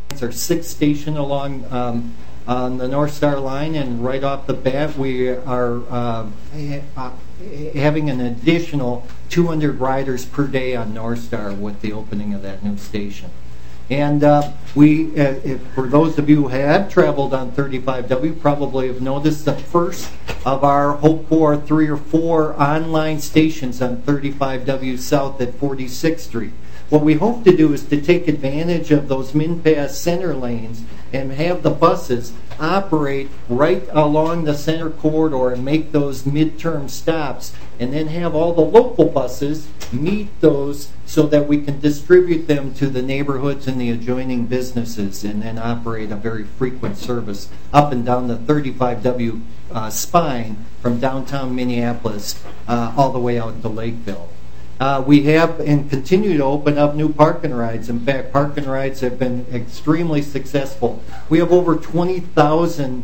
It's our sixth station along on the North Star line, and right off the bat, we are having an additional 200 riders per day on North Star with the opening of that new station. And for those of you who have traveled on 35W, probably have noticed the first of our hope for 3 or 4 online stations on 35W South at 46th Street. What we hope to do is to take advantage of those min-pass center lanes and have the buses operate right along the center corridor and make those midterm stops, and then have all the local buses meet those so that we can distribute them to the neighborhoods and the adjoining businesses, and then operate a very frequent service up and down the 35W spine from downtown Minneapolis all the way out to Lakeville. We have and continue to open up new park and rides. In fact, park and rides have been extremely successful. We have over 20,000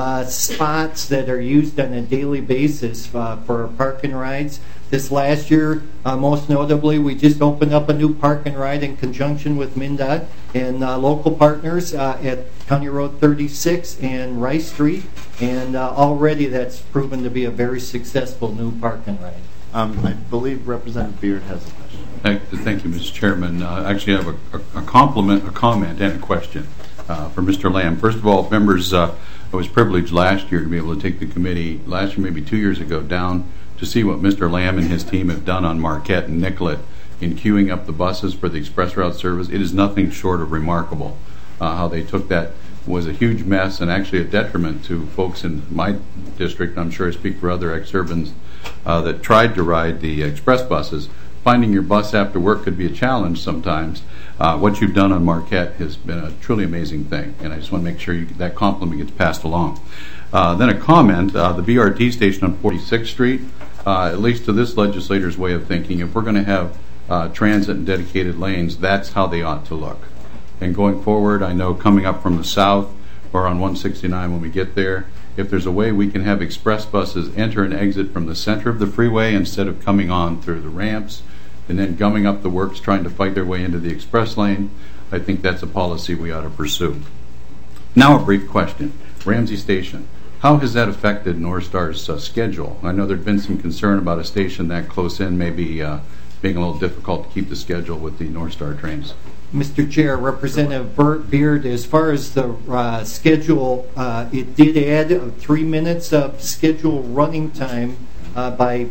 spots that are used on a daily basis for park and rides. This last year, most notably, we just opened up a new park and ride in conjunction with MnDOT and local partners at County Road 36 and Rice Street, and already that's proven to be a very successful new park and ride. I believe Representative Beard has a question. Thank you, Mr. Chairman. Actually, I have a compliment, a comment, and a question for Mr. Lamb. First of all, members, I was privileged last year to be able to take the committee, last year, maybe 2 years ago, down to see what Mr. Lamb and his team have done on Marquette and Nicollet in queuing up the buses for the express route service. It is nothing short of remarkable how they took that. Was a huge mess and actually a detriment to folks in my district. I'm sure I speak for other ex-urbans that tried to ride the express buses. Finding your bus after work could be a challenge sometimes. What you've done on Marquette has been a truly amazing thing, and I just want to make sure that compliment gets passed along. Then a comment, the BRT station on 46th Street, at least to this legislator's way of thinking, if we're going to have transit and dedicated lanes, that's how they ought to look. And going forward, I know coming up from the south or on 169 when we get there, if there's a way we can have express buses enter and exit from the center of the freeway instead of coming on through the ramps and then gumming up the works trying to fight their way into the express lane, I think that's a policy we ought to pursue. Now a brief question. Ramsey Station. How has that affected North Star's schedule? I know there'd been some concern about a station that close in maybe being a little difficult to keep the schedule with the North Star trains. Mr. Chair, Representative Beard, as far as the schedule, it did add 3 minutes of schedule running time by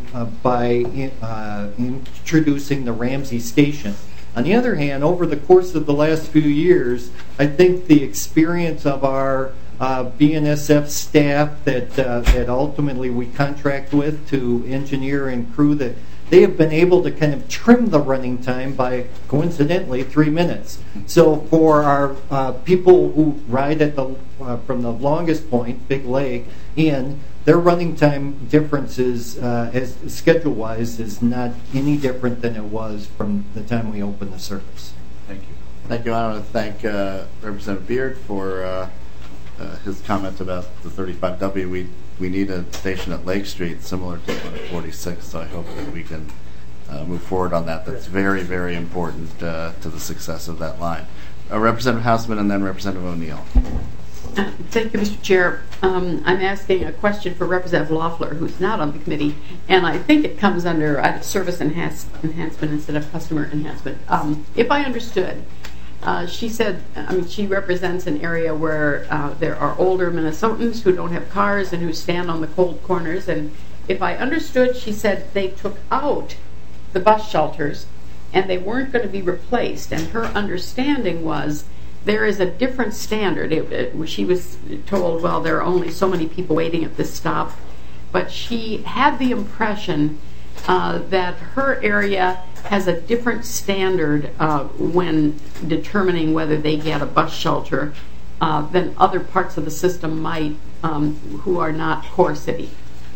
introducing the Ramsey Station. On the other hand, over the course of the last few years, I think the experience of our BNSF staff that ultimately we contract with to engineer and crew that they have been able to kind of trim the running time by, coincidentally, 3 minutes. So for our people who ride at from the longest point, Big Lake, in, their running time differences, as schedule-wise, is not any different than it was from the time we opened the service. Thank you. Thank you. I want to thank Representative Beard for his comment about the 35W. We need a station at Lake Street similar to 46, so I hope that we can move forward on that. That's very, very important to the success of that line. Representative Hausman and then Representative O'Neill. Thank you, Mr. Chair. I'm asking a question for Representative Loeffler, who's not on the committee, and I think it comes under service enhancement instead of customer enhancement. If I understood, she said, she represents an area where there are older Minnesotans who don't have cars and who stand on the cold corners. And if I understood, she said they took out the bus shelters and they weren't going to be replaced. And her understanding was there is a different standard. She was told, well, there are only so many people waiting at this stop. But she had the impression that her area has a different standard when determining whether they get a bus shelter than other parts of the system might who are not core city.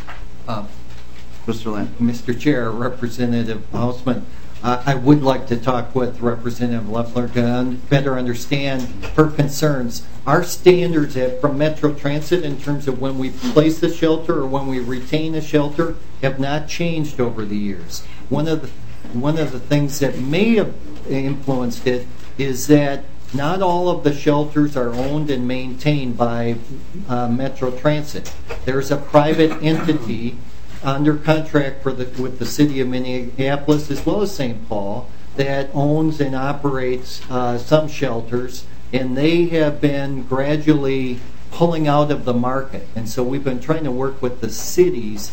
Mr. Lamb. Mr. Chair, Representative Hausman, I would like to talk with Representative Loeffler to better understand her concerns. Our standards from Metro Transit in terms of when we place a shelter or when we retain a shelter have not changed over the years. One of the things that may have influenced it is that not all of the shelters are owned and maintained by Metro Transit. There's a private entity under contract with the city of Minneapolis as well as St. Paul that owns and operates some shelters, and they have been gradually pulling out of the market. And so we've been trying to work with the cities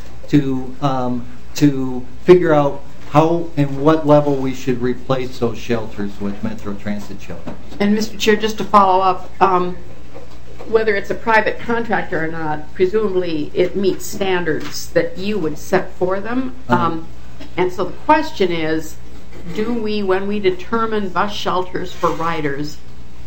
to figure out how and what level we should replace those shelters with Metro Transit shelters. And Mr. Chair, just to follow up, whether it's a private contractor or not, presumably it meets standards that you would set for them. And so the question is, do we, when we determine bus shelters for riders,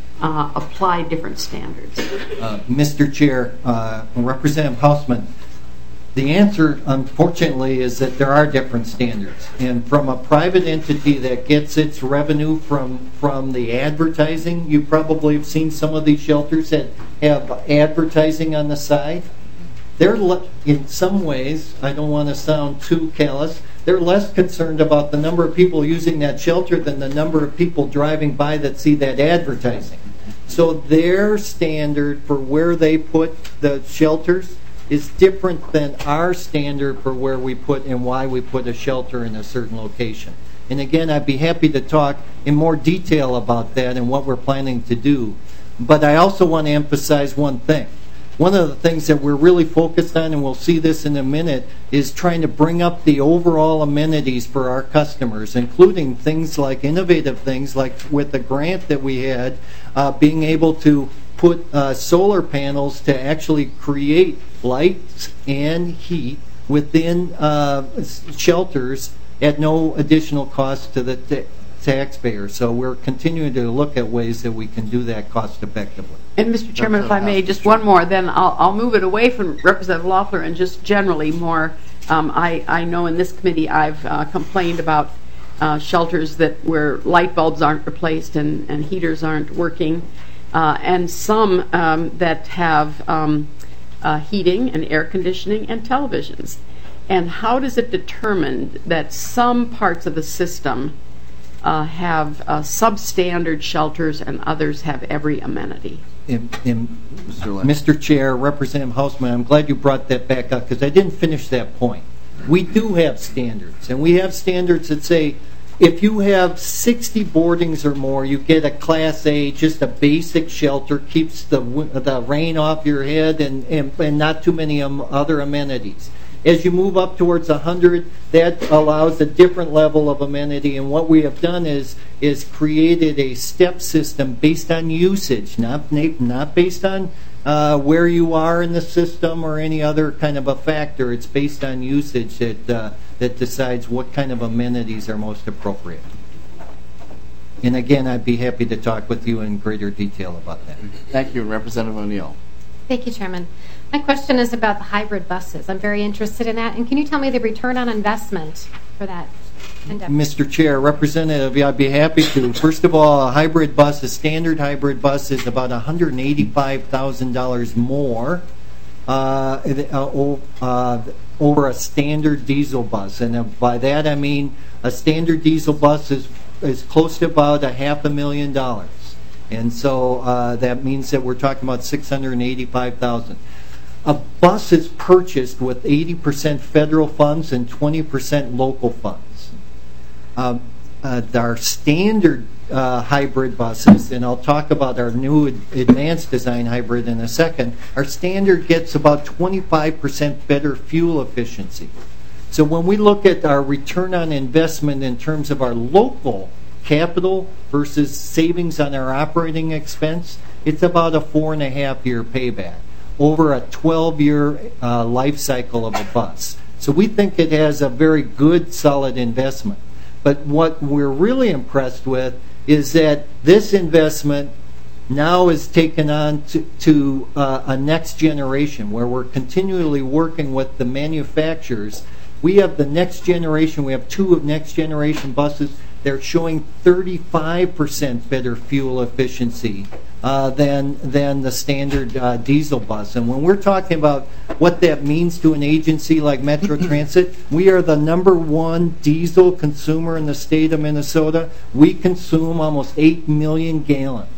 apply different standards? Mr. Chair, Representative Hausman, the answer, unfortunately, is that there are different standards. And from a private entity that gets its revenue from the advertising, you probably have seen some of these shelters that have advertising on the side. They're, in some ways, I don't want to sound too callous, they're less concerned about the number of people using that shelter than the number of people driving by that see that advertising. So their standard for where they put the shelters is different than our standard for where we put and why we put a shelter in a certain location. And again, I'd be happy to talk in more detail about that and what we're planning to do. But I also want to emphasize one thing. One of the things that we're really focused on, and we'll see this in a minute, is trying to bring up the overall amenities for our customers, including things like innovative things like with the grant that we had, being able to put solar panels to actually create lights and heat within shelters at no additional cost to the taxpayer. So we're continuing to look at ways that we can do that cost effectively. And Mr. Chairman, if I may, just one more, then I'll move it away from Representative Loeffler and just generally more. I know in this committee I've complained about shelters where light bulbs aren't replaced and heaters aren't working, and some that have heating and air conditioning and televisions. And how does it determine that some parts of the system have substandard shelters and others have every amenity? Mr. Chair, Representative Hausman, I'm glad you brought that back up because I didn't finish that point. We do have standards, and we have standards that say if you have 60 boardings or more, you get a Class A, just a basic shelter, keeps the rain off your head and not too many other amenities. As you move up towards 100, that allows a different level of amenity, and what we have done is created a step system based on usage, not based on where you are in the system or any other kind of a factor. It's based on usage that decides what kind of amenities are most appropriate. And again, I'd be happy to talk with you in greater detail about that. Thank you, Representative O'Neill. Thank you, Chairman. My question is about the hybrid buses. I'm very interested in that. And can you tell me the return on investment for that endeavor? Mr. Chair, Representative, I'd be happy to. First of all, a hybrid bus, a standard hybrid bus, is about $185,000 more over a standard diesel bus. And by that I mean a standard diesel bus is close to about $500,000. And so that means that we're talking about $685,000. A bus is purchased with 80% federal funds and 20% local funds. Our standard hybrid buses, and I'll talk about our new advanced design hybrid in a second, our standard gets about 25% better fuel efficiency. So when we look at our return on investment in terms of our local capital versus savings on our operating expense, it's about a 4.5-year payback over a 12-year life cycle of a bus. So we think it has a very good, solid investment. But what we're really impressed with is that this investment now is taken on to a next generation where we're continually working with the manufacturers. We have the next generation, we have 2 next generation buses. They're showing 35% better fuel efficiency than the standard diesel bus. And when we're talking about what that means to an agency like Metro Transit, we are the #1 diesel consumer in the state of Minnesota. We consume almost 8 million gallons.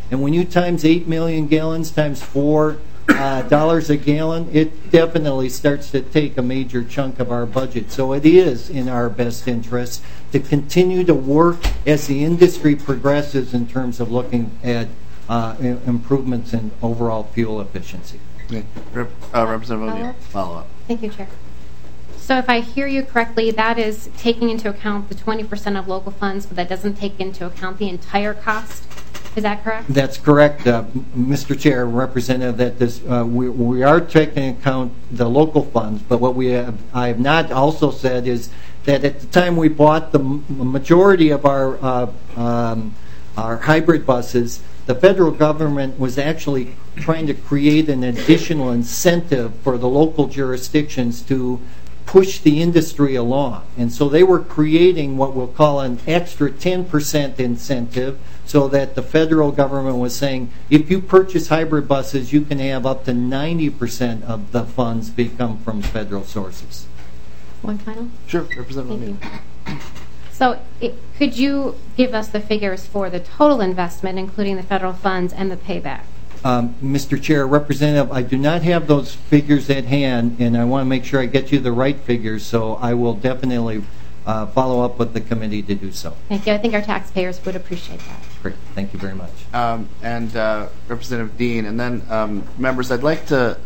And when you times 8 million gallons times $4 a gallon, it definitely starts to take a major chunk of our budget. So it is in our best interest to continue to work as the industry progresses in terms of looking at improvements in overall fuel efficiency. Okay. Representative O'Neill, follow up. Thank you, Chair. So if I hear you correctly, that is taking into account the 20% of local funds, but that doesn't take into account the entire cost. Is that correct? That's correct, Mr. Chair, Representative. That this we are taking into account the local funds, but what I have not also said is that at the time we bought the majority of our hybrid buses, the federal government was actually trying to create an additional incentive for the local jurisdictions to push the industry along. And so they were creating what we'll call an extra 10% incentive, so that the federal government was saying, if you purchase hybrid buses, you can have up to 90% of the funds become from federal sources. One final? Sure, Representative O'Neill. Thank you. So could you give us the figures for the total investment, including the federal funds and the payback? Mr. Chair, Representative, I do not have those figures at hand, and I want to make sure I get you the right figures, so I will definitely follow up with the committee to do so. Thank you. I think our taxpayers would appreciate that. Great. Thank you very much. And Representative Dean, and then members, I'd like to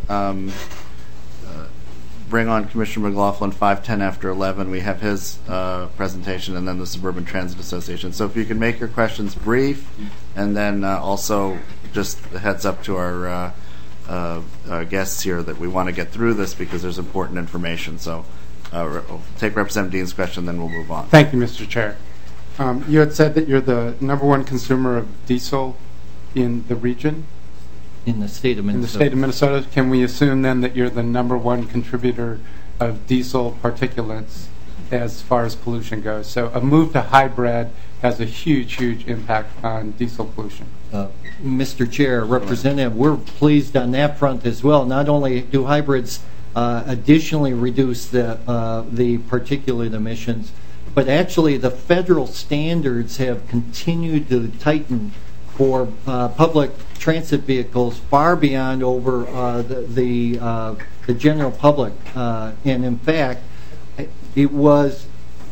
bring on Commissioner McLaughlin 5:10 after 11. We have his presentation, and then the Suburban Transit Association. So if you can make your questions brief, and then also just a heads up to our guests here that we want to get through this because there's important information. So we'll take Representative Dean's question, then we'll move on. Thank you, Mr. Chair. You had said that you're the #1 consumer of diesel in the region? In the state of Minnesota. In the state of Minnesota. Can we assume then that you're the #1 contributor of diesel particulates as far as pollution goes? So a move to hybrid has a huge, huge impact on diesel pollution. Mr. Chair, Representative, we're pleased on that front as well. Not only do hybrids additionally reduce the particulate emissions, but actually the federal standards have continued to tighten for public transit vehicles far beyond over the general public. And in fact, it was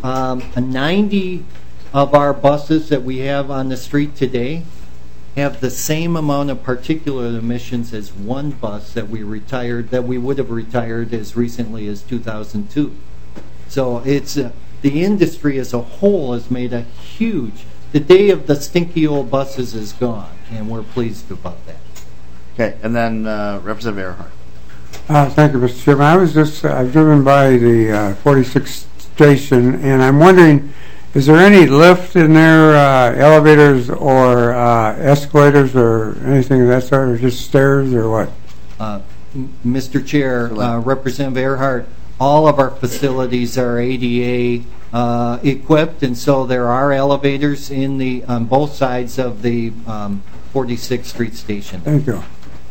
90 of our buses that we have on the street today have the same amount of particulate emissions as one bus that we would have retired as recently as 2002. So it's the industry as a whole has made a huge. The day of the stinky old buses is gone, and we're pleased about that. Okay, and then Representative Earhart. Thank you, Mr. Chairman. I've driven by the 46th station, and I'm wondering, is there any lift in their elevators or escalators or anything of that sort, or just stairs or what? Mr. Chair, Representative Earhart, all of our facilities are ADA equipped, and so there are elevators on both sides of the 46th Street station. Thank you.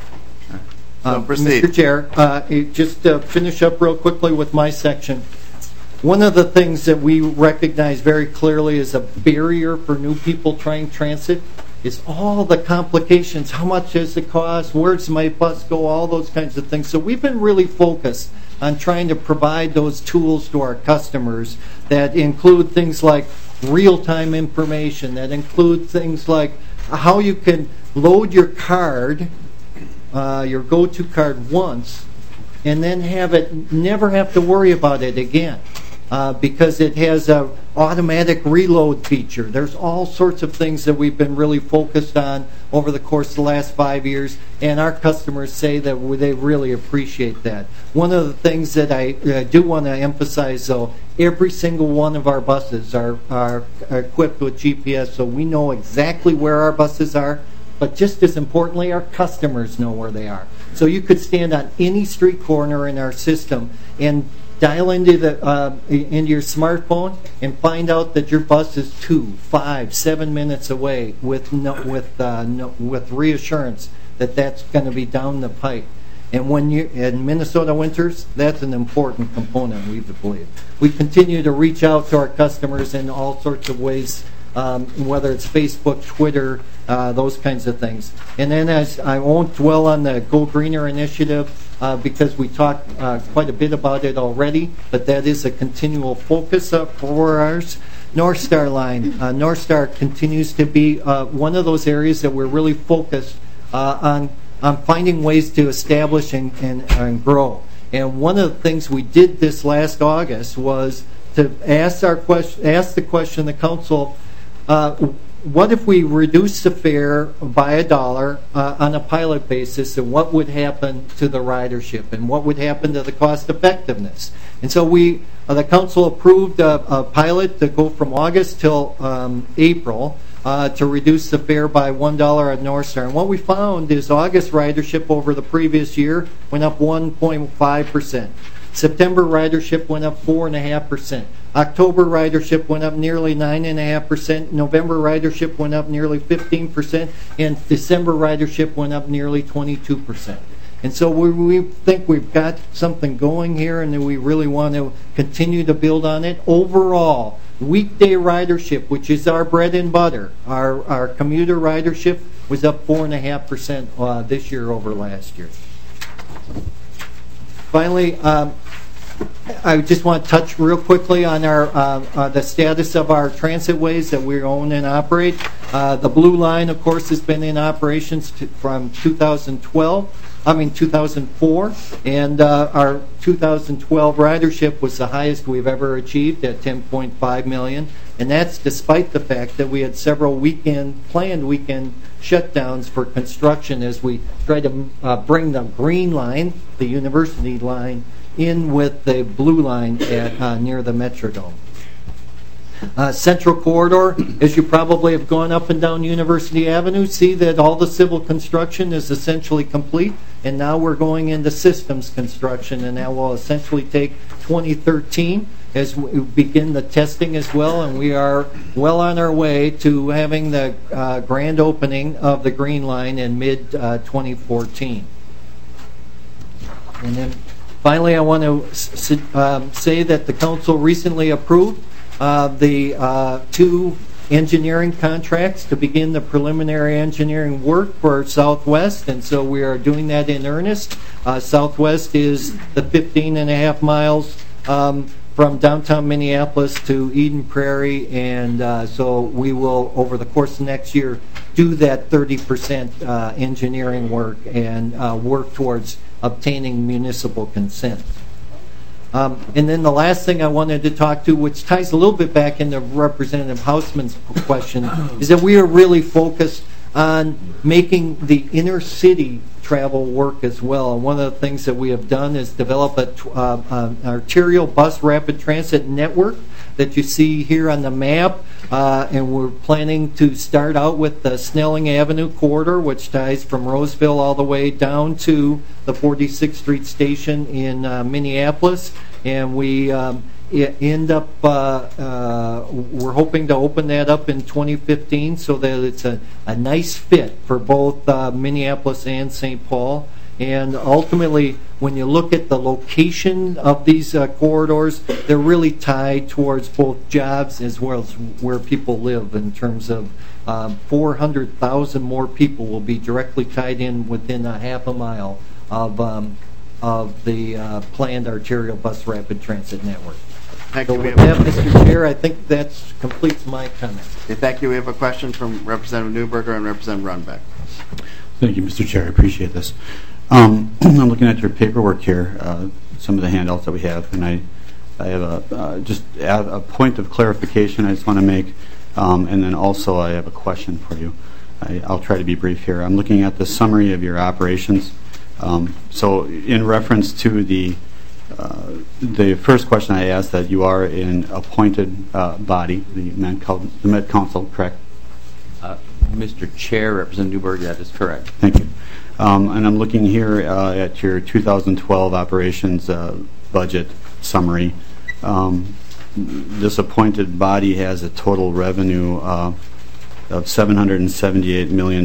Proceed. Mr. Chair, just to finish up real quickly with my section, one of the things that we recognize very clearly is a barrier for new people trying transit is all the complications. How much does it cost? Where does my bus go? All those kinds of things. So we've been really focused on trying to provide those tools to our customers that include things like real-time information, that include things like how you can load your card, your go-to card once, and then never have to worry about it again. Because it has an automatic reload feature. There's all sorts of things that we've been really focused on over the course of the last 5 years, and our customers say that they really appreciate that. One of the things that I do want to emphasize, though, every single one of our buses are equipped with GPS, so we know exactly where our buses are, but just as importantly, our customers know where they are. So you could stand on any street corner in our system and dial into your smartphone and find out that your bus is 2, 5, 7 minutes away with reassurance that that's going to be down the pipe. And when you in Minnesota winters, that's an important component, we believe. We continue to reach out to our customers in all sorts of ways, whether it's Facebook, Twitter, those kinds of things. And then as I won't dwell on the Go Greener initiative because we talked quite a bit about it already, but that is a continual focus for ours. North Star line. North Star continues to be one of those areas that we're really focused on finding ways to establish and grow. And one of the things we did this last August was to ask the question to the council, what if we reduce the fare by $1 on a pilot basis, and what would happen to the ridership, and what would happen to the cost effectiveness? And so the council approved a pilot to go from August till April to reduce the fare by $1 at North Star. And what we found is August ridership over the previous year went up 1.5%. September ridership went up 4.5%. October ridership went up nearly 9.5%. November ridership went up nearly 15%. And December ridership went up nearly 22%. And so we think we've got something going here, and we really want to continue to build on it. Overall, weekday ridership, which is our bread and butter, our commuter ridership was up 4.5% this year over last year. Finally, I just want to touch real quickly on the status of our transit ways that we own and operate. The Blue Line, of course, has been in operations from 2004, and our 2012 ridership was the highest we've ever achieved at 10.5 million, and that's despite the fact that we had several planned weekend shutdowns for construction as we tried to bring the Green Line, the University Line, in with the Blue Line at near the Metrodome. Central Corridor, as you probably have gone up and down University Avenue, see that all the civil construction is essentially complete, and now we're going into systems construction, and that will essentially take 2013 as we begin the testing as well, and we are well on our way to having the grand opening of the Green Line in mid-2014. And then finally, I want to say that the council recently approved the 2 engineering contracts to begin the preliminary engineering work for Southwest, and so we are doing that in earnest. Southwest is the 15.5 miles from downtown Minneapolis to Eden Prairie, and so we will, over the course of next year, do that 30% engineering work and work towards obtaining municipal consent. And then the last thing I wanted to talk to, which ties a little bit back into Representative Hausman's question, is that we are really focused on making the inner city travel work as well. And one of the things that we have done is develop an arterial bus rapid transit network that you see here on the map, and we're planning to start out with the Snelling Avenue corridor, which ties from Roseville all the way down to the 46th Street station in Minneapolis, and we end up we're hoping to open that up in 2015 so that it's a nice fit for both Minneapolis and St. Paul. And ultimately, when you look at the location of these corridors, they're really tied towards both jobs as well as where people live, in terms of 400,000 more people will be directly tied in within a half a mile of the planned arterial bus rapid transit network. Thank So you. with that, Mr. Chair, I think that completes my comment. Okay, thank you. We have a question from Representative Newberger and Representative Runbeck. Thank you, Mr. Chair. I appreciate this. I'm looking at your paperwork here, some of the handouts that we have, and I have just a point of clarification I just want to make, and then also I have a question for you. I'll try to be brief here. I'm looking at the summary of your operations. So in reference to the first question I asked, that you are an appointed body, the Met Council, correct? Mr. Chair, Representative Newberg, that is correct. Thank you. And I'm looking here at your 2012 operations budget summary. This appointed body has a total revenue of $778 million,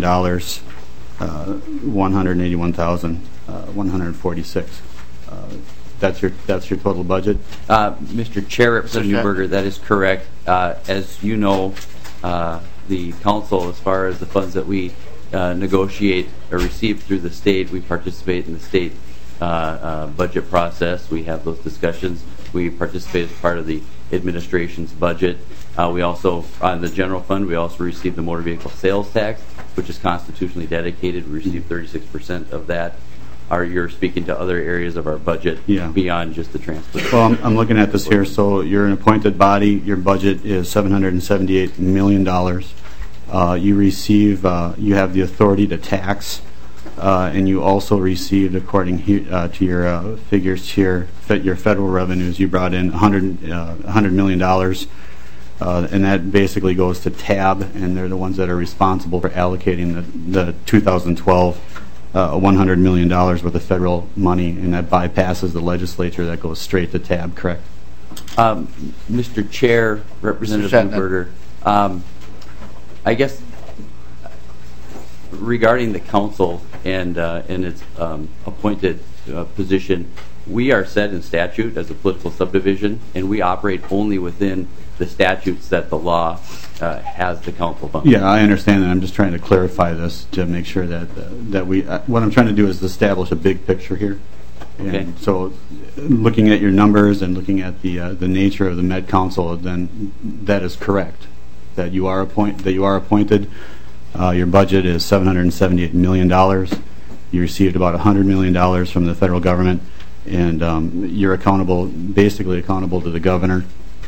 181,146. That's your total budget? Mr. Chair, Representative Newberger, that is correct. As you know, the council, as far as the funds that we negotiate or receive through the state, we participate in the state budget process. We have those discussions. We participate as part of the administration's budget. We also, on the general fund, we also receive the motor vehicle sales tax, which is constitutionally dedicated. We receive 36% of that. You're speaking to other areas of our budget beyond just the transport. Well, I'm looking at this here. So you're an appointed body. Your budget is $778 million. You receive, you have the authority to tax, and you also received, according to your figures here, your federal revenues. You brought in $100 million, and that basically goes to TAB, and they're the ones that are responsible for allocating the 2012 $100 million worth of federal money, and that bypasses the legislature. That goes straight to TAB, correct? Mr. Chair, Representative Newberger, I guess regarding the council and its appointed position, we are set in statute as a political subdivision, and we operate only within the statutes that the law has the council function. Yeah, I understand that. I'm just trying to clarify this to make sure that we. What I'm trying to do is establish a big picture here. Okay. And so, looking at your numbers and looking at the nature of the Met Council, then that is correct. That you are appointed. Your budget is $778 million. You received about $100 million from the federal government, and you're basically accountable to the governor.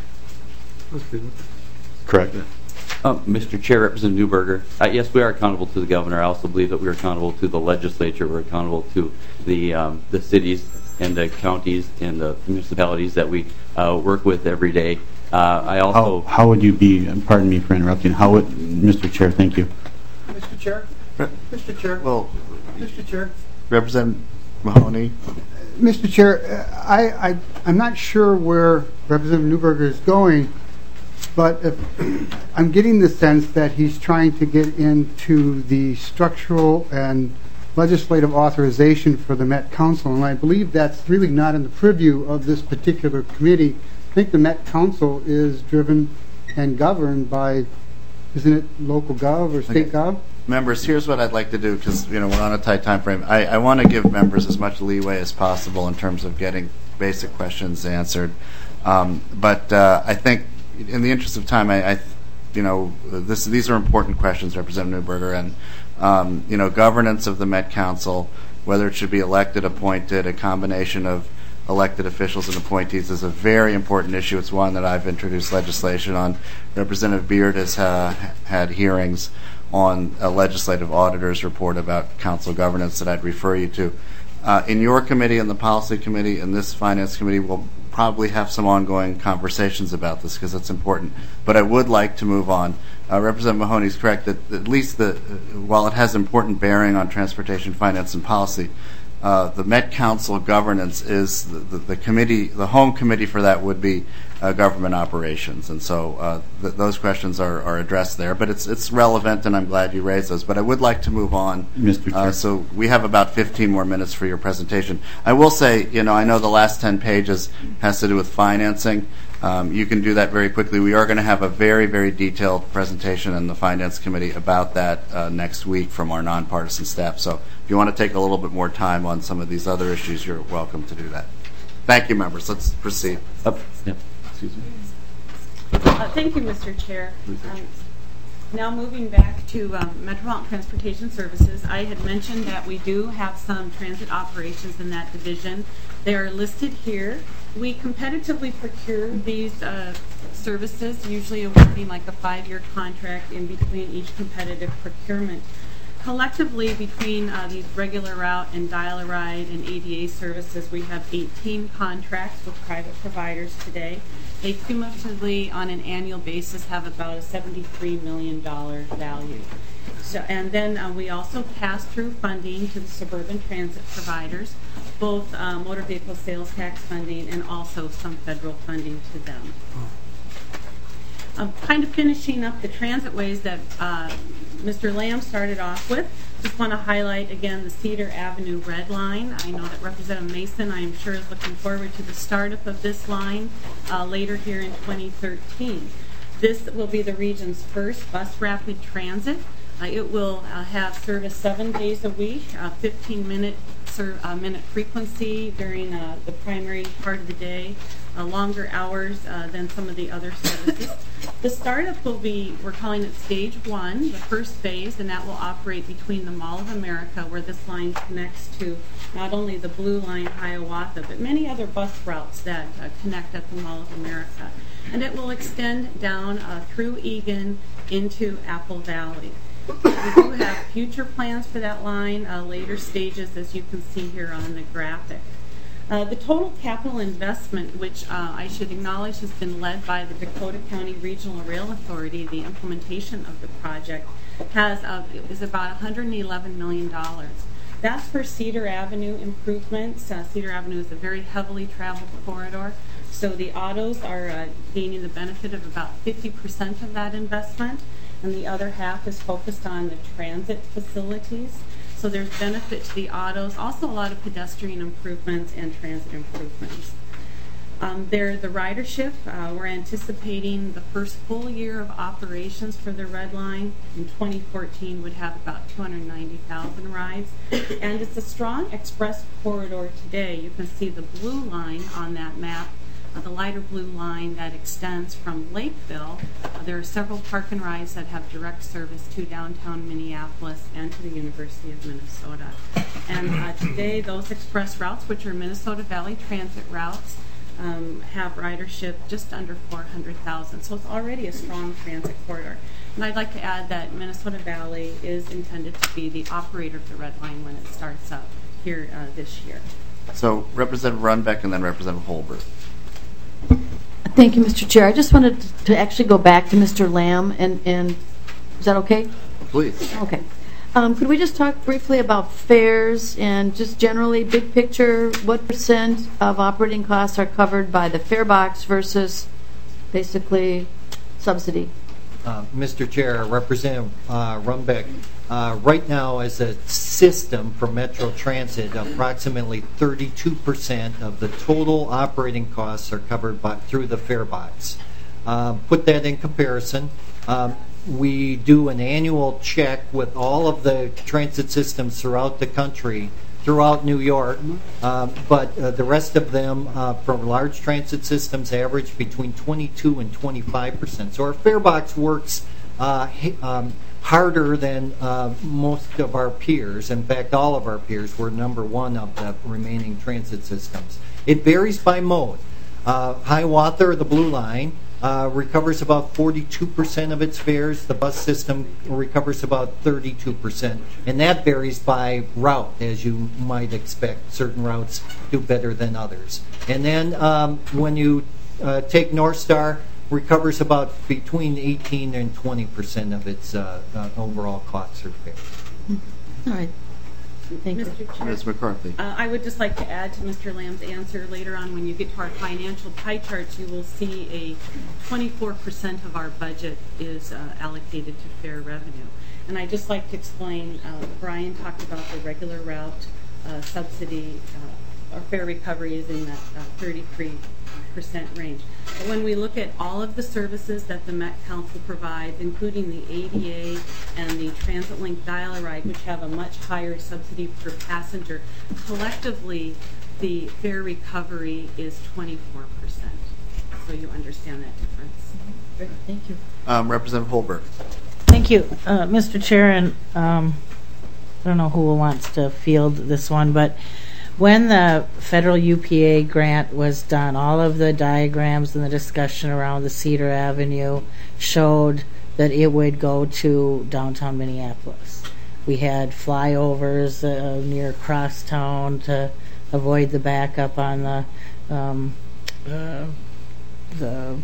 Correct. Mr. Chair, Representative Newberger, yes, we are accountable to the governor. I also believe that we are accountable to the legislature. We're accountable to the cities and the counties and the municipalities that we work with every day. I also. How would you be? Pardon me for interrupting. How would, Mr. Chair? Thank you. Mr. Chair. Mr. Chair. Well, Mr. Chair. Representative Mahoney. Mr. Chair, I'm not sure where Representative Newberger is going, but I'm getting the sense that he's trying to get into the structural and legislative authorization for the Met Council, and I believe that's really not in the purview of this particular committee. I think the Met Council is driven and governed by, isn't it local gov or state gov? Members, here's what I'd like to do, because we're on a tight time frame. I want to give members as much leeway as possible in terms of getting basic questions answered. But I think, in the interest of time, these are important questions, Representative Newberger, and governance of the Met Council, whether it should be elected, appointed, a combination of elected officials and appointees, is a very important issue. It's one that I've introduced legislation on. Representative Beard has had hearings on a legislative auditor's report about council governance that I'd refer you to. In your committee, in the policy committee, in this finance committee, we'll probably have some ongoing conversations about this because it's important. But I would like to move on. Representative Mahoney is correct that at least while it has important bearing on transportation, finance, and policy, the Met Council governance is the committee. The home committee for that would be government operations, and so those questions are addressed there. But it's relevant, and I'm glad you raised those. But I would like to move on, Mr. Chair. So we have about 15 more minutes for your presentation. I will say, I know the last 10 pages has to do with financing. You can do that very quickly. We are going to have a very, very detailed presentation in the Finance Committee about that next week from our nonpartisan staff. So if you want to take a little bit more time on some of these other issues, you're welcome to do that. Thank you, members. Let's proceed. Excuse me. Thank you, Mr. Chair. Now moving back to Metropolitan Transportation Services, I had mentioned that we do have some transit operations in that division. They are listed here. We competitively procure these services, usually awarding like a 5-year contract in between each competitive procurement. Collectively, between these regular route and dial-a-ride and ADA services, we have 18 contracts with private providers today. They cumulatively, on an annual basis, have about a $73 million value. So, and then we also pass through funding to the suburban transit providers, both motor vehicle sales tax funding and also some federal funding to them. I'm kind of finishing up the transit ways that Mr. Lamb started off with. Just want to highlight again the Cedar Avenue Red Line. I know that Representative Mason, I am sure, is looking forward to the startup of this line later here in 2013. This will be the region's first bus rapid transit. It will have service 7 days a week, 15-minute minute frequency during the primary part of the day, longer hours than some of the other services. The startup will be, we're calling it Stage 1, the first phase, and that will operate between the Mall of America, where this line connects to not only the Blue Line Hiawatha, but many other bus routes that connect at the Mall of America. And it will extend down through Eagan into Apple Valley. We do have future plans for that line, later stages, as you can see here on the graphic. The total capital investment, which I should acknowledge has been led by the Dakota County Regional Rail Authority, the implementation of the project, is about $111 million. That's for Cedar Avenue improvements. Cedar Avenue is a very heavily traveled corridor, so the autos are gaining the benefit of about 50% of that investment, and the other half is focused on the transit facilities. So there's benefit to the autos, also a lot of pedestrian improvements and transit improvements. The ridership, we're anticipating the first full year of operations for the Red Line in 2014 would have about 290,000 rides. And it's a strong express corridor today. You can see the blue line on that map, the lighter blue line that extends from Lakeville. There are several park and rides that have direct service to downtown Minneapolis and to the University of Minnesota. And today those express routes, which are Minnesota Valley Transit routes, have ridership just under 400,000. So it's already a strong transit corridor. And I'd like to add that Minnesota Valley is intended to be the operator of the Red Line when it starts up here this year. So Representative Runbeck and then Representative Holbert. Thank you, Mr. Chair. I just wanted to actually go back to Mr. Lamb, and is that okay? Please. Okay. Could we just talk briefly about fares and just generally, big picture, what percent of operating costs are covered by the fare box versus basically subsidy? Mr. Chair, Representative Runbeck, right now as a system for Metro Transit, approximately 32% of the total operating costs are covered through the fare box. Put that in comparison. We do an annual check with all of the transit systems throughout the country, throughout New York, but the rest of them, from large transit systems, average between 22 and 25%. So our fare box works harder than most of our peers. In fact, all of our peers. We're number one of the remaining transit systems. It varies by mode. Hiawatha, or the Blue Line, recovers about 42% of its fares. The bus system recovers about 32%. And that varies by route, as you might expect. Certain routes do better than others. And then when you take North Star, recovers about between 18 and 20% of its overall costs or fares. All right. Thank you. Mr. Chair, Ms. McCarthy. I would just like to add to Mr. Lamb's answer. Later on, when you get to our financial pie charts, you will see a 24% of our budget is allocated to fare revenue. And I'd just like to explain, Brian talked about the regular route subsidy. Our fare recovery is in that 33% range. But when we look at all of the services that the Met Council provides, including the ADA and the TransitLink Dial-A-Ride, which have a much higher subsidy per passenger, collectively the fare recovery is 24%. So you understand that difference. Great. Thank you. Representative Holbert. Thank you, Mr. Chair, and I don't know who wants to field this one, but when the federal UPA grant was done, all of the diagrams and the discussion around the Cedar Avenue showed that it would go to downtown Minneapolis. We had flyovers near Crosstown to avoid the backup on the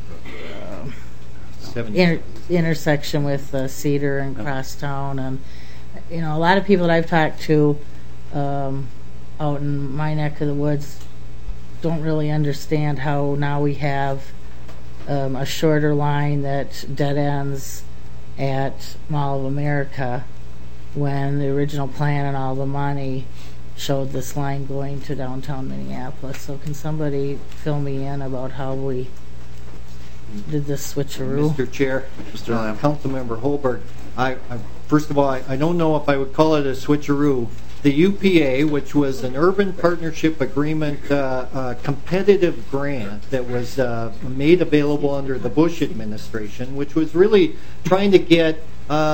intersection with Cedar and Crosstown, and a lot of people that I've talked to out in my neck of the woods don't really understand how now we have a shorter line that dead ends at Mall of America when the original plan and all the money showed this line going to downtown Minneapolis. So can somebody fill me in about how we did this switcheroo. Mr. Chair, Mr. Lamb. Councilmember Holberg, first of all, I don't know if I would call it a switcheroo. The UPA, which was an urban partnership agreement competitive grant that was made available under the Bush administration, which was really trying to get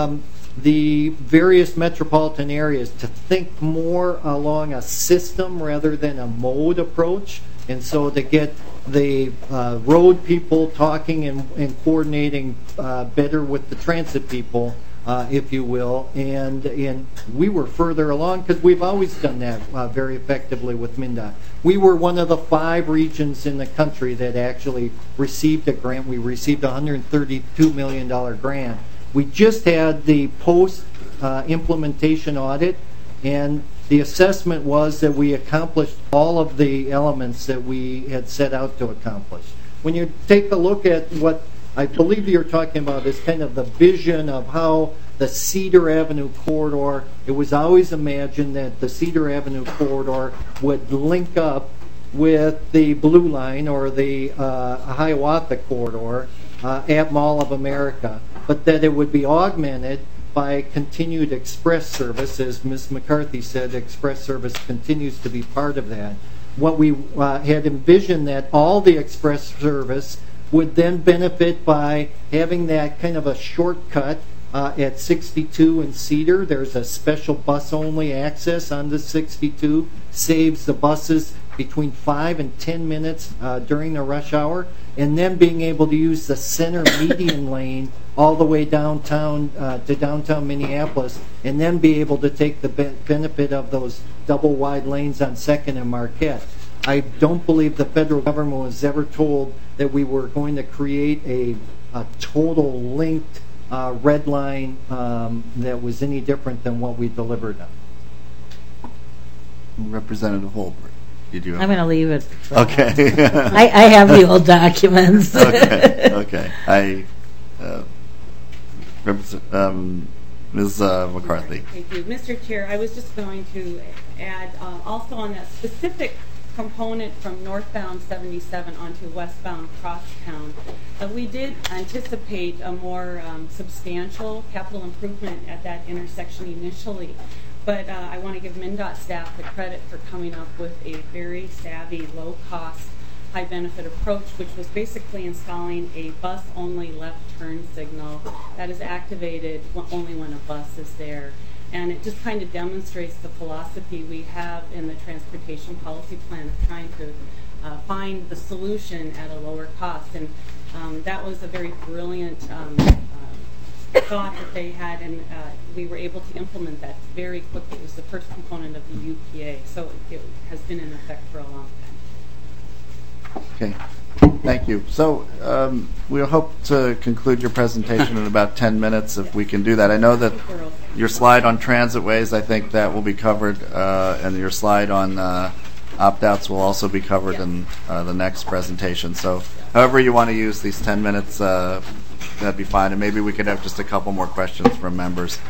the various metropolitan areas to think more along a system rather than a mode approach. And so to get the road people talking and coordinating better with the transit people, if you will, and we were further along because we've always done that very effectively with MnDOT. We were one of the 5 regions in the country that actually received a grant. We received a $132 million grant. We just had the post-implementation audit, and the assessment was that we accomplished all of the elements that we had set out to accomplish. When you take a look at what I believe you're talking about is kind of the vision of how the Cedar Avenue corridor, it was always imagined that the Cedar Avenue corridor would link up with the Blue Line or the Hiawatha corridor at Mall of America, but that it would be augmented by continued express service. As Ms. McCarthy said, express service continues to be part of that. What we had envisioned that all the express service would then benefit by having that kind of a shortcut at 62 and Cedar. There's a special bus-only access on the 62, saves the buses between 5 and 10 minutes during the rush hour, and then being able to use the center median lane all the way downtown to downtown Minneapolis, and then be able to take the benefit of those double wide lanes on 2nd and Marquette. I don't believe the federal government was ever told that we were going to create a total linked red line that was any different than what we delivered on. Representative Holberg, did you? I'm going to leave it. Okay. I have the old documents. Okay. Ms. McCarthy. Thank you. Mr. Chair, I was just going to add also on that specific component from northbound 77 onto westbound Crosstown. We did anticipate a more substantial capital improvement at that intersection initially, but I want to give MnDOT staff the credit for coming up with a very savvy, low-cost, high-benefit approach, which was basically installing a bus-only left turn signal that is activated only when a bus is there. And it just kind of demonstrates the philosophy we have in the transportation policy plan of trying to find the solution at a lower cost. And that was a very brilliant thought that they had, and we were able to implement that very quickly. It was the first component of the UPA, so it has been in effect for a long time. Okay. Thank you. So we hope to conclude your presentation in about 10 minutes if we can do that. I know that your slide on transitways, I think that will be covered, and your slide on opt-outs will also be covered in the next presentation. So however you want to use these 10 minutes, that'd be fine. And maybe we could have just a couple more questions from members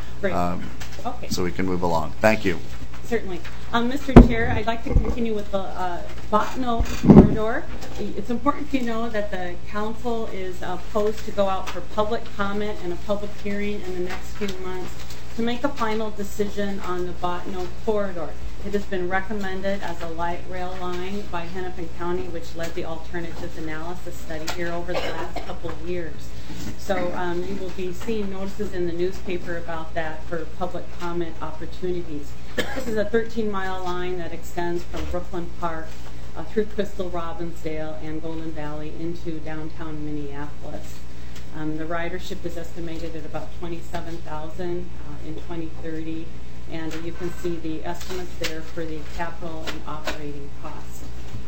so we can move along. Thank you. Certainly. Mr. Chair, I'd like to continue with the Bottineau corridor. It's important to know that the council is posed to go out for public comment and a public hearing in the next few months to make a final decision on the Bottineau corridor. It has been recommended as a light rail line by Hennepin County, which led the alternatives analysis study here over the last couple of years. So you will be seeing notices in the newspaper about that for public comment opportunities. This is a 13-mile line that extends from Brooklyn Park through Crystal, Robbinsdale, and Golden Valley into downtown Minneapolis. The ridership is estimated at about 27,000 in 2030, and you can see the estimates there for the capital and operating costs.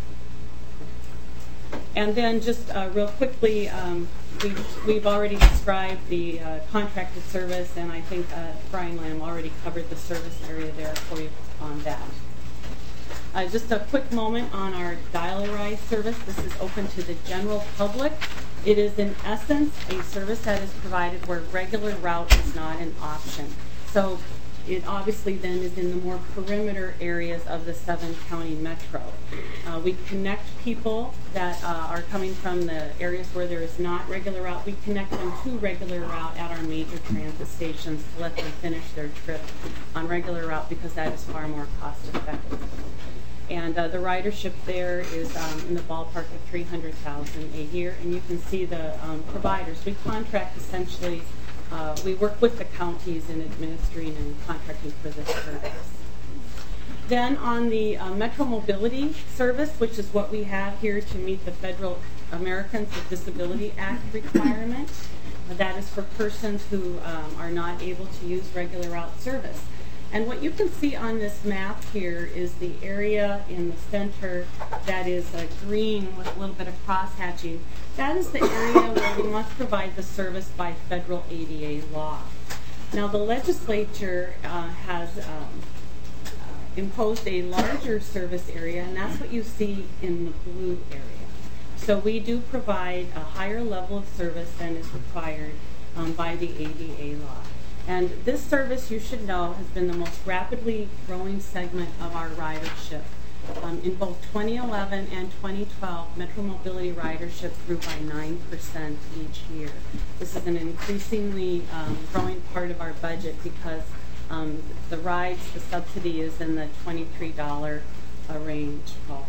And then just real quickly, we've already described the contracted service, and I think Brian Lamb already covered the service area there for you on that. Just a quick moment on our dial-a-ride service. This is open to the general public. It is in essence a service that is provided where regular route is not an option. So It obviously then is in the more perimeter areas of the 7-county metro. We connect people that are coming from the areas where there is not regular route. We connect them to regular route at our major transit stations to let them finish their trip on regular route because that is far more cost effective. And the ridership there is in the ballpark of 300,000 a year. And you can see the providers. We contract essentially, we work with the counties in administering and contracting for this service. Then on the Metro Mobility Service, which is what we have here to meet the Federal Americans with Disability Act requirement, that is for persons who are not able to use regular route service. And what you can see on this map here is the area in the center that is green with a little bit of cross-hatching. That is the area where we must provide the service by federal ADA law. Now the legislature has imposed a larger service area, and that's what you see in the blue area. So we do provide a higher level of service than is required by the ADA law. And this service, you should know, has been the most rapidly growing segment of our ridership. In both 2011 and 2012, Metro Mobility ridership grew by 9% each year. This is an increasingly growing part of our budget because the rides, the subsidy is in the $23 range ballpark.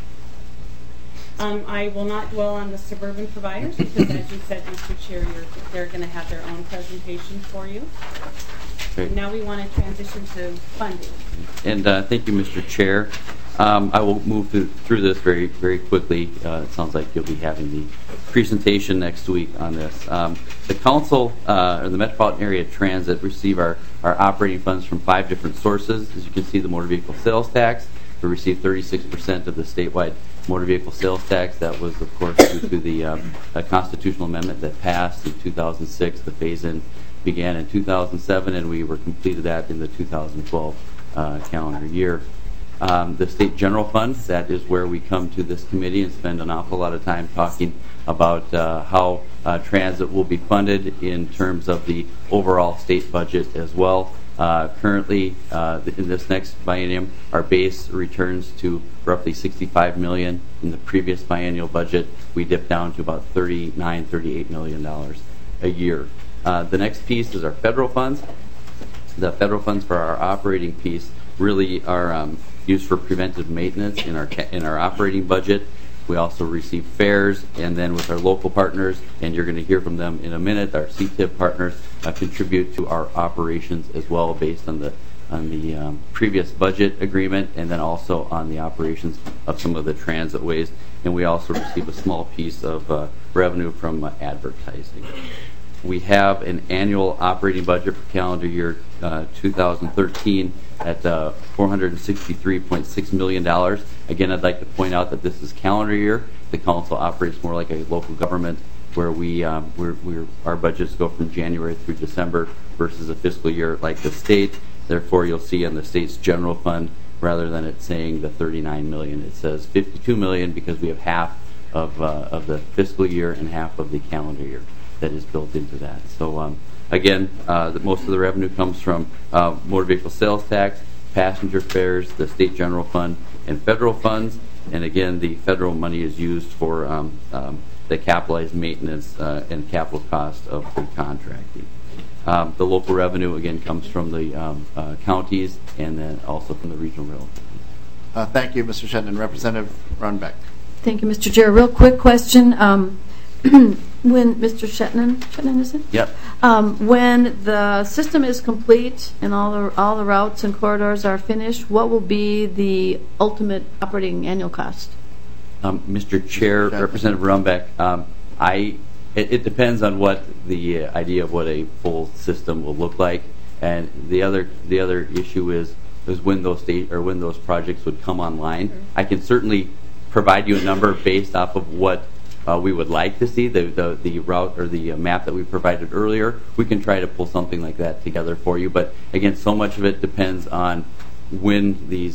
I will not dwell on the suburban providers because, as you said, Mr. Chair, they're going to have their own presentation for you. Great. Now we want to transition to funding. And thank you, Mr. Chair. I will move through this very, very quickly. It sounds like you'll be having the presentation next week on this. The Council, or the Metropolitan Area Transit, receive our operating funds from 5 different sources. As you can see, the motor vehicle sales tax. We receive 36% of the statewide motor vehicle sales tax. That was, of course, due to the constitutional amendment that passed in 2006. The phase-in began in 2007, and we were completed that in the 2012 calendar year. The State General Fund, that is where we come to this committee and spend an awful lot of time talking about how transit will be funded in terms of the overall state budget as well. Currently, in this next biennium, our base returns to roughly $65 million. In the previous biennial budget, we dipped down to about $38 million a year. The next piece is our federal funds. The federal funds for our operating piece really are used for preventive maintenance in our operating budget. We also receive fares, and then with our local partners, and you're going to hear from them in a minute, our CTIP partners contribute to our operations as well based on the previous budget agreement, and then also on the operations of some of the transit ways. And we also receive a small piece of revenue from advertising. We have an annual operating budget for calendar year 2013 at $463.6 million. Again, I'd like to point out that this is calendar year. The council operates more like a local government where our budgets go from January through December versus a fiscal year like the state. Therefore, you'll see on the state's general fund, rather than it saying the $39 million, it says $52 million because we have half of the fiscal year and half of the calendar year that is built into that. So again, most of the revenue comes from motor vehicle sales tax, passenger fares, the state general fund, and federal funds. And again, the federal money is used for the capitalized maintenance and capital cost of the contracting. The local revenue, again, comes from the counties and then also from the regional railroad. Thank you, Mr. Shetland. Representative Runbeck. Thank you, Mr. Chair. Real quick question. When Mr. Shetland is it? Yep. When the system is complete and all the routes and corridors are finished, what will be the ultimate operating annual cost? Mr. Chair, Representative Runbeck, it depends on what the idea of what a full system will look like, and the other issue is when those projects would come online. Mm-hmm. I can certainly provide you a number based off of what we would like to see, the route or the map that we provided earlier. We can try to pull something like that together for you, but again, so much of it depends on when these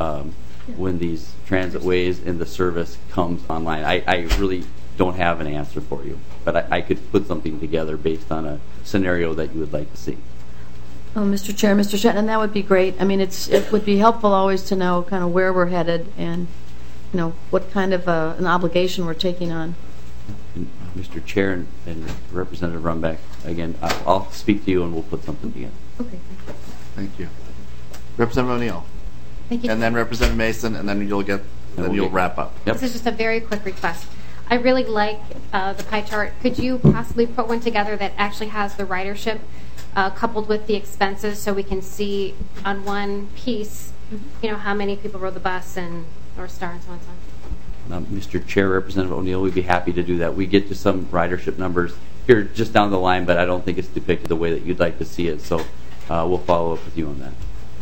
transit ways and the service comes online. I really don't have an answer for you, but I could put something together based on a scenario that you would like to see. Oh, Mr. Chair, Mr. Shetland, that would be great. I mean, it would be helpful always to know kind of where we're headed and, you know, what kind of an obligation we're taking on. And, Mr. Chair and Representative Runbeck, again, I'll speak to you and we'll put something together. Okay. Thank you. Representative O'Neill. Thank you. And then Representative Mason, and then you'll wrap up. Yep. This is just a very quick request. I really like the pie chart. Could you possibly put one together that actually has the ridership coupled with the expenses, so we can see on one piece, you know, how many people rode the bus and North Star and so on and so on? Mr. Chair, Representative O'Neill, we'd be happy to do that. We get to some ridership numbers here just down the line, but I don't think it's depicted the way that you'd like to see it. So we'll follow up with you on that.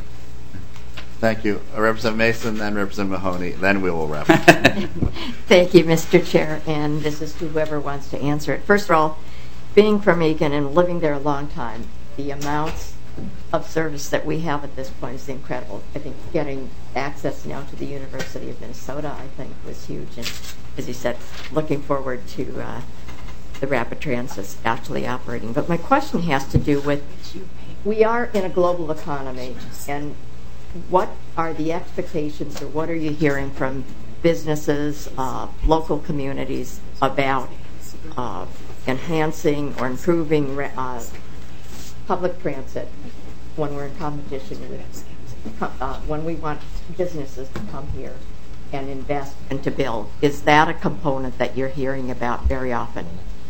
Thank you. Representative Mason, then Representative Mahoney, then we will wrap up. Thank you, Mr. Chair, and this is to whoever wants to answer it. First of all, being from Eagan and living there a long time, the amounts of service that we have at this point is incredible. I think getting access now to the University of Minnesota, I think, was huge. And as you said, looking forward to the rapid transit actually operating. But my question has to do with, we are in a global economy, and what are the expectations, or what are you hearing from businesses, local communities about enhancing or improving public transit when we're in competition with, when we want businesses to come here and invest and to build? Is that a component that you're hearing about very often?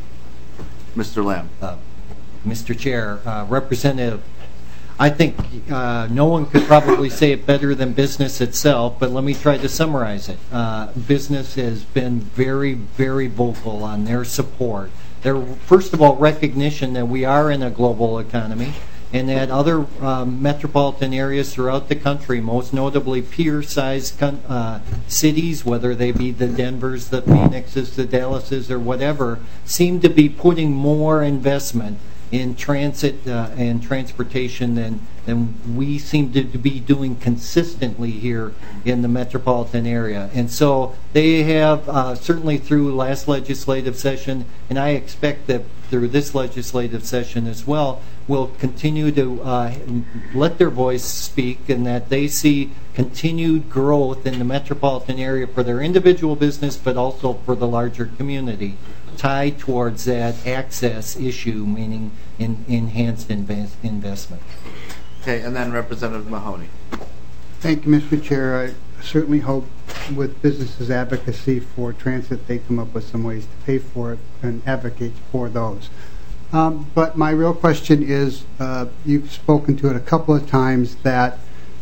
Mr. Lamb. Mr. Chair, Representative, I think no one could probably say it better than business itself, but let me try to summarize it. Business has been very, very vocal on their support. Their, first of all, recognition that we are in a global economy and that other metropolitan areas throughout the country, most notably peer-sized cities, whether they be the Denvers, the Phoenixes, the Dallases, or whatever, seem to be putting more investment in transit and transportation than we seem to be doing consistently here in the metropolitan area. And so they have, certainly through last legislative session, and I expect that through this legislative session as well, will continue to let their voice speak, and that they see continued growth in the metropolitan area for their individual business, but also for the larger community, tied towards that access issue, meaning enhanced investment. Okay, and then Representative Mahoney. Thank you, Mr. Chair. I certainly hope with businesses' advocacy for transit, they come up with some ways to pay for it and advocate for those. But my real question is, you've spoken to it a couple of times, that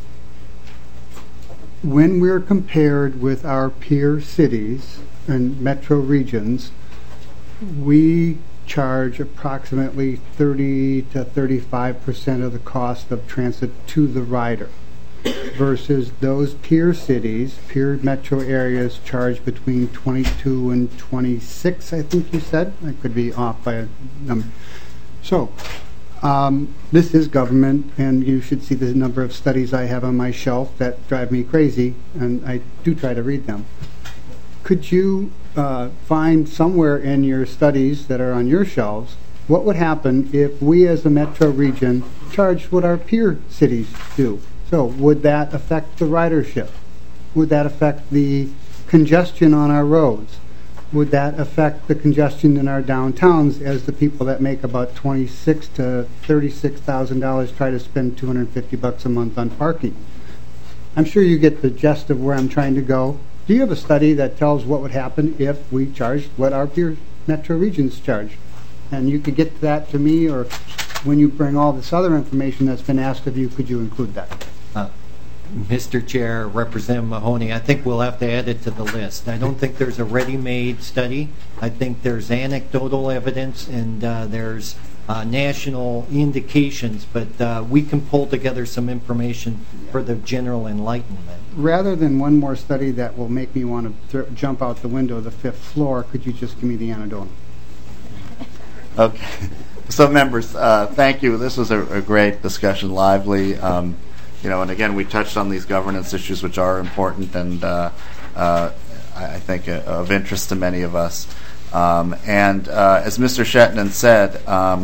when we're compared with our peer cities and metro regions, we charge approximately 30 to 35% of the cost of transit to the rider, versus those peer cities, peer metro areas, charge between 22 and 26, I think you said. I could be off by a number. So this is government, and you should see the number of studies I have on my shelf that drive me crazy, and I do try to read them. Could you find somewhere in your studies that are on your shelves what would happen if we as a metro region charged what our peer cities do? So would that affect the ridership? Would that affect the congestion on our roads? Would that affect the congestion in our downtowns, as the people that make about $26,000 to $36,000 try to spend $250 a month on parking? I'm sure you get the gist of where I'm trying to go. Do you have a study that tells what would happen if we charged what our peer metro regions charge? And you could get that to me, or when you bring all this other information that's been asked of you, could you include that? Mr. Chair, Representative Mahoney, I think we'll have to add it to the list. I don't think there's a ready-made study. I think there's anecdotal evidence, and there's national indications, but we can pull together some information for the general enlightenment. Rather than one more study that will make me want to jump out the window of the 5th floor, could you just give me the anecdotal? Okay. So, members, thank you. This was a great discussion, lively. And again, we touched on these governance issues, which are important and I think of interest to many of us. And as Mr. Shetland said,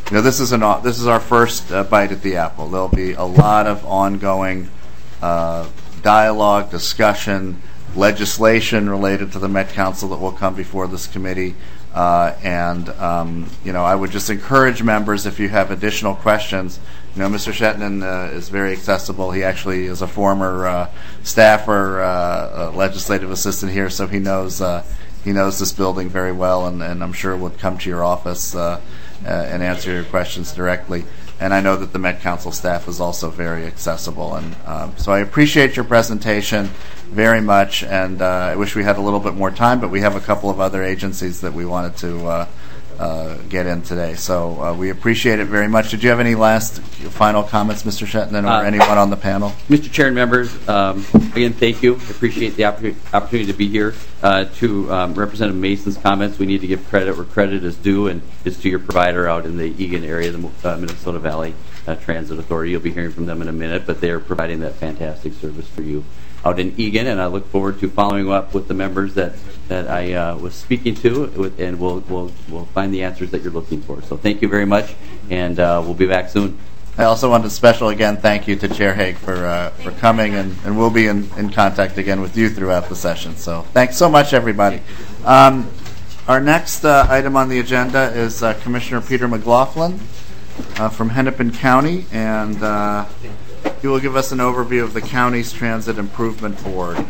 this is our first bite at the apple. There'll be a lot of ongoing dialogue, discussion, legislation related to the Met Council that will come before this committee. I would just encourage members, if you have additional questions. Mr. Shetland is very accessible. He actually is a former staffer, legislative assistant here, so he knows this building very well, and I'm sure would come to your office and answer your questions directly. And I know that the Met Council staff is also very accessible. And so I appreciate your presentation very much, and I wish we had a little bit more time, but we have a couple of other agencies that we wanted to get in today. So we appreciate it very much. Did you have any final comments, Mr. Shetland, or anyone on the panel? Mr. Chair and members, again, thank you. I appreciate the opportunity to be here. To Representative Mason's comments, we need to give credit where credit is due, and it's to your provider out in the Eagan area, the Minnesota Valley Transit Authority. You'll be hearing from them in a minute, but they are providing that fantastic service for you out in Eagan, and I look forward to following up with the members that I was speaking to, and we'll find the answers that you're looking for. So thank you very much, and we'll be back soon. I also want to special again thank you to Chair Hague for coming, and we'll be in contact again with you throughout the session. So thanks so much, everybody. Our next item on the agenda is Commissioner Peter McLaughlin from Hennepin County, and he will give us an overview of the county's Transit Improvement Board.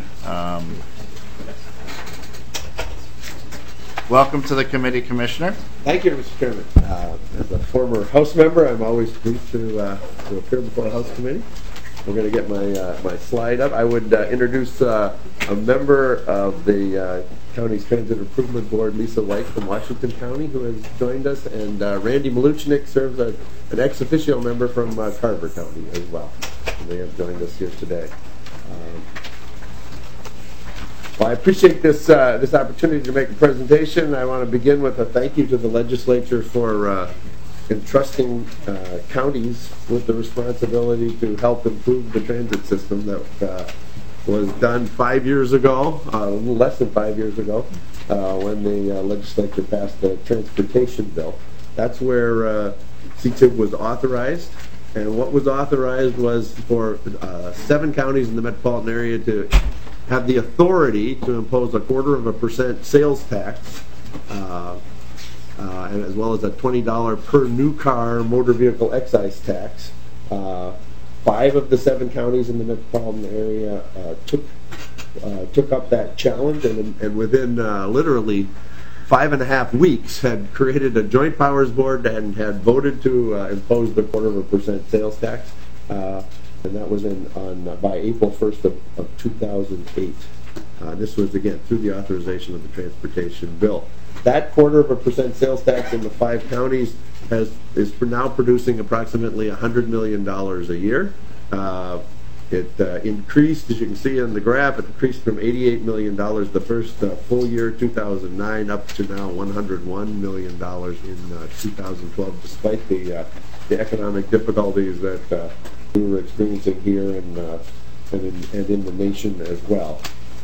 Welcome to the committee, Commissioner. Thank you, Mr. Chairman. As a former House member, I'm always pleased to appear before the House Committee. We're going to get my slide up. I would introduce a member of the county's Transit Improvement Board, Lisa White from Washington County, who has joined us, and Randy Maluchnik serves as an ex officio member from Carver County as well. And they have joined us here today. Well, I appreciate this opportunity to make a presentation. I want to begin with a thank you to the legislature for entrusting counties with the responsibility to help improve the transit system that was done 5 years ago, a little less than 5 years ago, when the legislature passed the transportation bill. That's where CTIB was authorized. And what was authorized was for 7 counties in the metropolitan area to have the authority to impose 0.25% sales tax, and as well as a $20 per new car motor vehicle excise tax. 5 of the 7 counties in the metropolitan area took up that challenge, and within literally 5.5 weeks had created a joint powers board and had voted to impose the 0.25% sales tax. And that was by April 1st of 2008. This was, again, through the authorization of the transportation bill. That 0.25% sales tax in the 5 counties is now producing approximately $100 million a year. It increased, as you can see on the graph, it increased from $88 million the first full year, 2009, up to now $101 million in 2012, despite the economic difficulties that we were experiencing here and in the nation as well.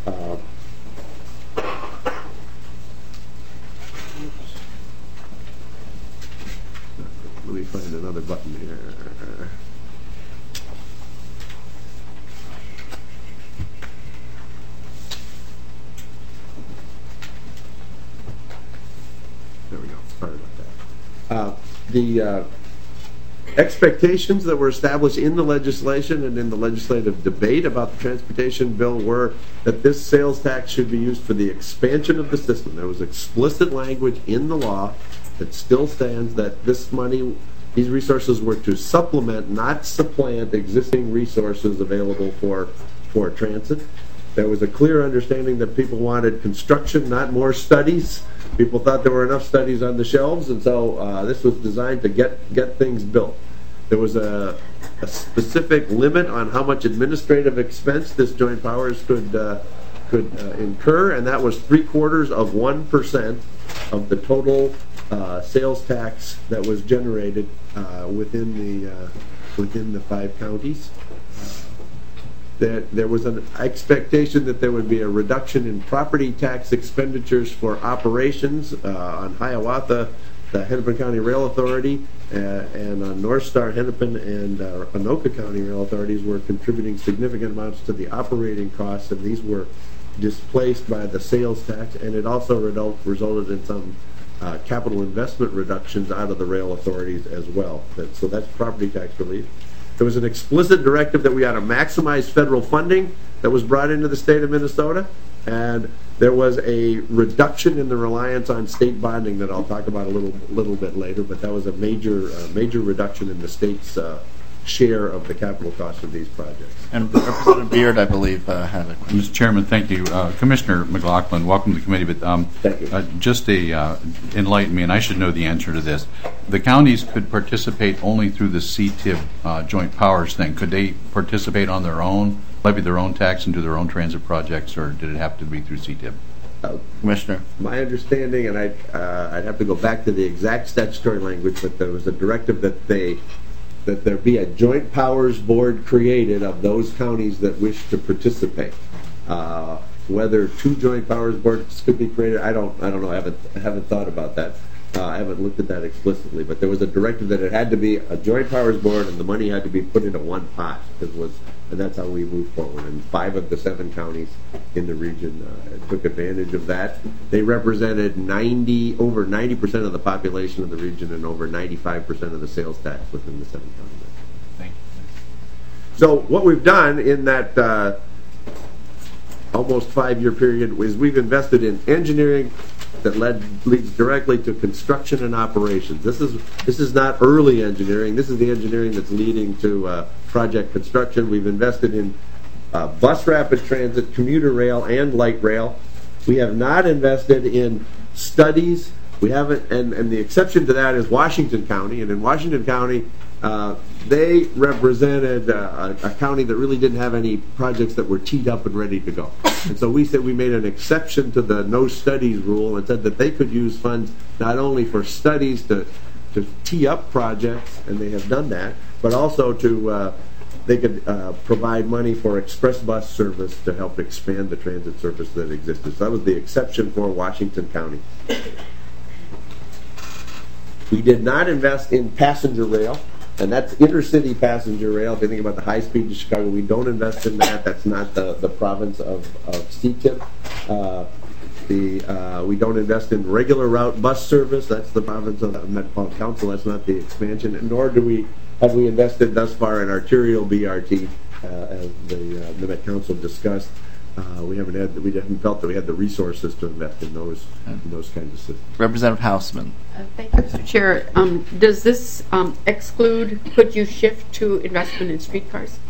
Let me find another button here. There we go. Sorry about that. The expectations that were established in the legislation and in the legislative debate about the transportation bill were that this sales tax should be used for the expansion of the system. There was explicit language in the law that still stands that this money, these resources were to supplement, not supplant, existing resources available for transit. There was a clear understanding that people wanted construction, not more studies. People thought there were enough studies on the shelves, and so this was designed to get things built. There was a specific limit on how much administrative expense this joint powers could incur, and that was 0.75% of the total sales tax that was generated within the 5 counties. There was an expectation that there would be a reduction in property tax expenditures for operations on Hiawatha the Hennepin County Rail Authority and North Star, Hennepin, and Anoka County Rail Authorities were contributing significant amounts to the operating costs, and these were displaced by the sales tax, and it also resulted in some capital investment reductions out of the rail authorities as well. So that's property tax relief. There was an explicit directive that we ought to maximize federal funding that was brought into the state of Minnesota, and there was a reduction in the reliance on state bonding that I'll talk about a little bit later, but that was a major reduction in the state's share of the capital cost of these projects. And Representative Beard, I believe, had a question. Mr. Chairman, thank you. Commissioner McLaughlin, welcome to the committee. But thank you. Just enlighten me, and I should know the answer to this. The counties could participate only through the CTIB joint powers thing. Could they participate on their own, levy their own tax, and do their own transit projects, or did it have to be through CTIB? Commissioner? My understanding, and I'd have to go back to the exact statutory language, but there was a directive that there be a joint powers board created of those counties that wish to participate. Whether two joint powers boards could be created, I don't know. I haven't thought about that. I haven't looked at that explicitly, but there was a directive that it had to be a joint powers board, and the money had to be put into one pot. And that's how we moved forward. And 5 of the 7 counties in the region took advantage of that. They represented over 90% of the population of the region and over 95% of the sales tax within the 7 counties. Thank you. So what we've done in that almost 5-year period is we've invested in engineering that leads directly to construction and operations. This is not early engineering. This is the engineering that's leading to project construction. We've invested in bus rapid transit, commuter rail, and light rail. We have not invested in studies. We haven't, and the exception to that is Washington County. And in Washington County, they represented a county that really didn't have any projects that were teed up and ready to go. And so we said we made an exception to the no studies rule and said that they could use funds not only for studies to tee up projects, and they have done that, but also they could provide money for express bus service to help expand the transit service that existed. So that was the exception for Washington County. We did not invest in passenger rail, and that's intercity passenger rail. If you think about the high speed to Chicago, we don't invest in that. That's not the province of CTIP. We don't invest in regular route bus service. That's the province of the Metropolitan Council. That's not the expansion. Nor have we invested thus far in arterial BRT, as the Met Council discussed. We haven't felt that we had the resources to invest in those kinds of systems. Representative Hausman. Thank you, Mr. Chair. Does this exclude, could you shift to investment in streetcars?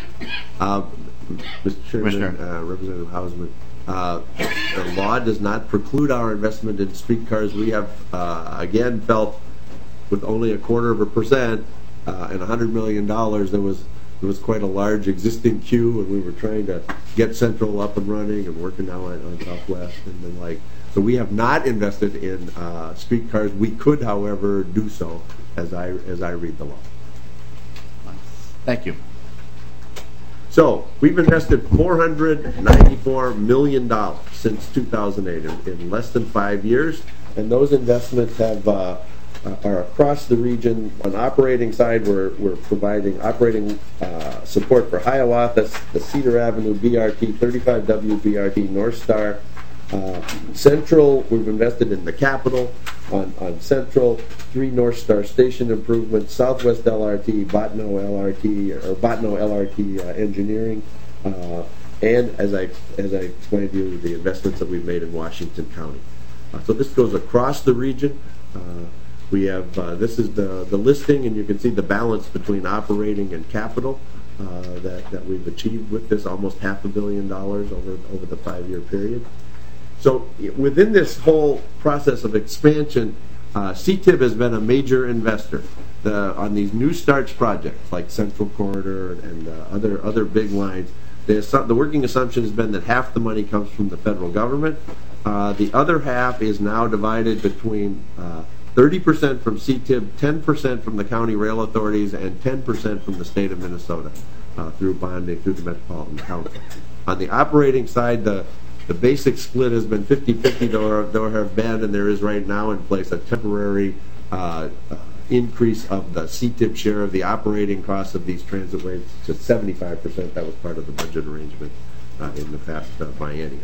Mr. Chairman, Representative Hausman, the law does not preclude our investment in streetcars. We have, again, felt with only 0.25% and $100 million, there was quite a large existing queue, and we were trying to get Central up and running and working now on Southwest and the like. So we have not invested in streetcars. We could, however, do so as I read the law. Thank you. So we've invested $494 million since 2008 in less than 5 years, and those investments are across the region. On the operating side, we're providing operating support for Hiawatha, the Cedar Avenue BRT, 35W BRT, North Star. Central, we've invested in the Capitol on Central, 3 North Star station improvements, Southwest LRT, Botno LRT engineering, and as I explained to you, the investments that we've made in Washington County. So this goes across the region. We have this is the listing, and you can see the balance between operating and capital that we've achieved with this, almost $500 million over the 5-year period. So within this whole process of expansion, CTIB has been a major investor on these new starts projects like Central Corridor and other big lines. The working assumption has been that half the money comes from the federal government. The other half is now divided between 30% from CTIB, 10% from the county rail authorities, and 10% from the state of Minnesota through bonding through the Metropolitan Council. On the operating side, the The basic split has been 50-50. There have been, and there is right now in place, a temporary increase of the CTIP share of the operating costs of these transitways to 75%. That was part of the budget arrangement in the past biennium.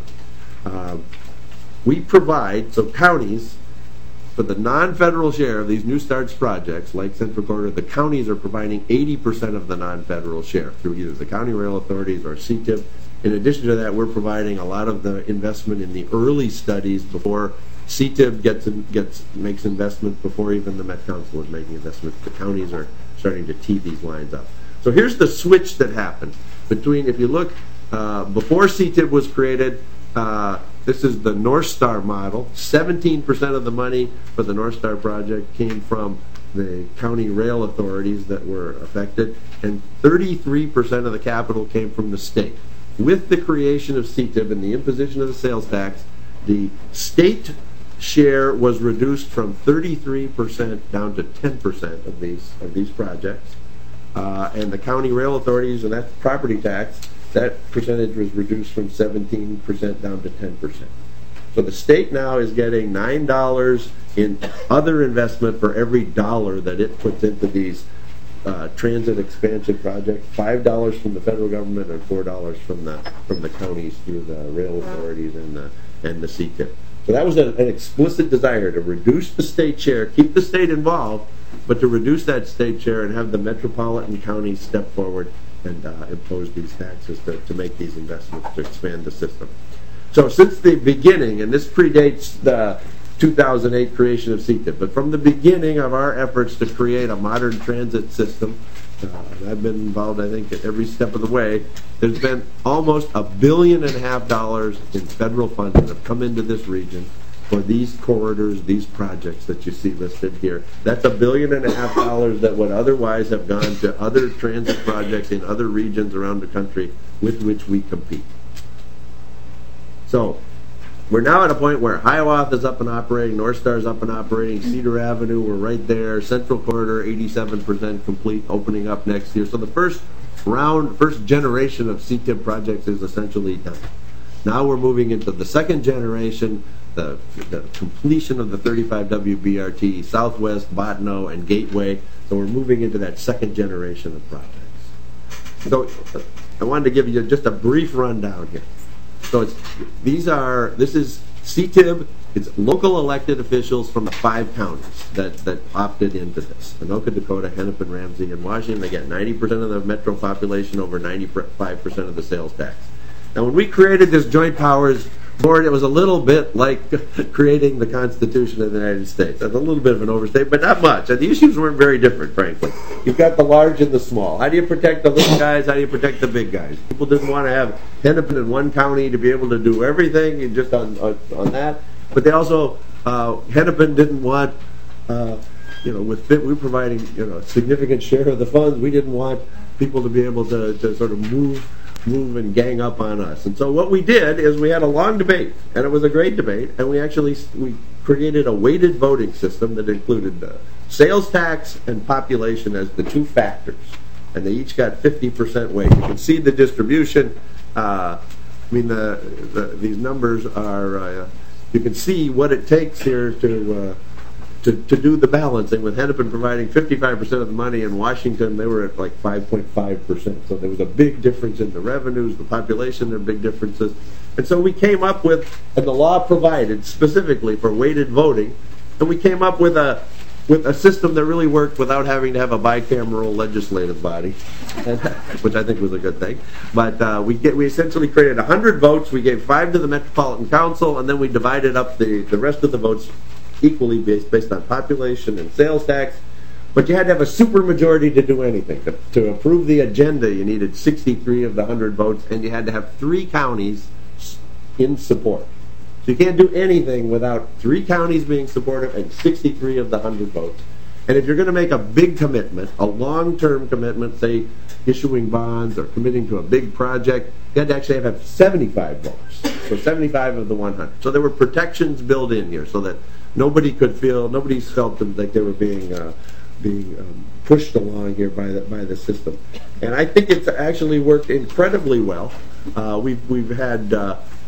We provide, so counties, for the non-federal share of these New Starts projects, like Central Corridor, the counties are providing 80% of the non-federal share through either the county rail authorities or CTIP. In addition to that, we're providing a lot of the investment in the early studies before CTIP makes investments, before even the Met Council is making investments. The counties are starting to tee these lines up. So here's the switch that happened between, if you look, before CTIP was created, this is the North Star model. 17% of the money for the North Star project came from the county rail authorities that were affected, and 33% of the capital came from the state. With the creation of CTIP and the imposition of the sales tax, the state share was reduced from 33% down to 10% of these projects, and the county rail authorities, and that's property tax, that percentage was reduced from 17% down to 10%. So the state now is getting $9 in other investment for every dollar that it puts into these transit expansion projects, $5 from the federal government and $4 from the counties through the rail authorities and the CTIP. So that was an explicit desire to reduce the state share, keep the state involved, but to reduce that state share and have the metropolitan counties step forward and impose these taxes to make these investments to expand the system. So since the beginning, and this predates the 2008 creation of CTIP, but from the beginning of our efforts to create a modern transit system, I've been involved, I think, at every step of the way, there's been almost $1.5 billion in federal funds that have come into this region for these corridors, these projects that you see listed here. That's $1.5 billion that would otherwise have gone to other transit projects in other regions around the country with which we compete. So we're now at a point where Hiawatha is up and operating, North Star is up and operating, Cedar Avenue, we're right there, Central Corridor, 87% complete, opening up next year. So the first generation of CTIP projects is essentially done. Now we're moving into the second generation, the completion of the 35W BRT, Southwest, Bottineau, and Gateway. So we're moving into that second generation of projects. So I wanted to give you just a brief rundown here. So this is CTIB. It's local elected officials from the 5 counties that opted into this. Anoka, Dakota, Hennepin, Ramsey, and Washington. They get 90% of the metro population, over 95% of the sales tax. Now, when we created this joint powers board, it was a little bit like creating the Constitution of the United States. That's a little bit of an overstatement, but not much. And the issues weren't very different, frankly. You've got the large and the small. How do you protect the little guys? How do you protect the big guys? People didn't want to have Hennepin in one county to be able to do everything just on that. But they also, Hennepin didn't want, with FIT, we're providing a significant share of the funds. We didn't want people to be able to sort of move and gang up on us. And so what we did is we had a long debate, and it was a great debate, and we created a weighted voting system that included the sales tax and population as the 2 factors, and they each got 50% weight. You can see the distribution. These numbers are, you can see what it takes here to do the balancing, with Hennepin providing 55% of the money. In Washington, they were at like 5.5%. So there was a big difference in the revenues, the population, there were big differences. And so we came up with, and the law provided specifically for weighted voting, and we came up with a system that really worked without having to have a bicameral legislative body, which I think was a good thing. But we essentially created 100 votes. We gave 5 to the Metropolitan Council, and then we divided up the rest of the votes equally based on population and sales tax. But you had to have a supermajority to do anything. To approve the agenda, you needed 63 of the 100 votes, and you had to have 3 counties in support. So you can't do anything without 3 counties being supportive and 63 of the 100 votes. And if you're going to make a big commitment, a long-term commitment, say issuing bonds or committing to a big project, you had to actually have 75 votes. So 75 of the 100. So there were protections built in here so that nobody felt like they were being pushed along here by the system. And I think it's actually worked incredibly well. We've had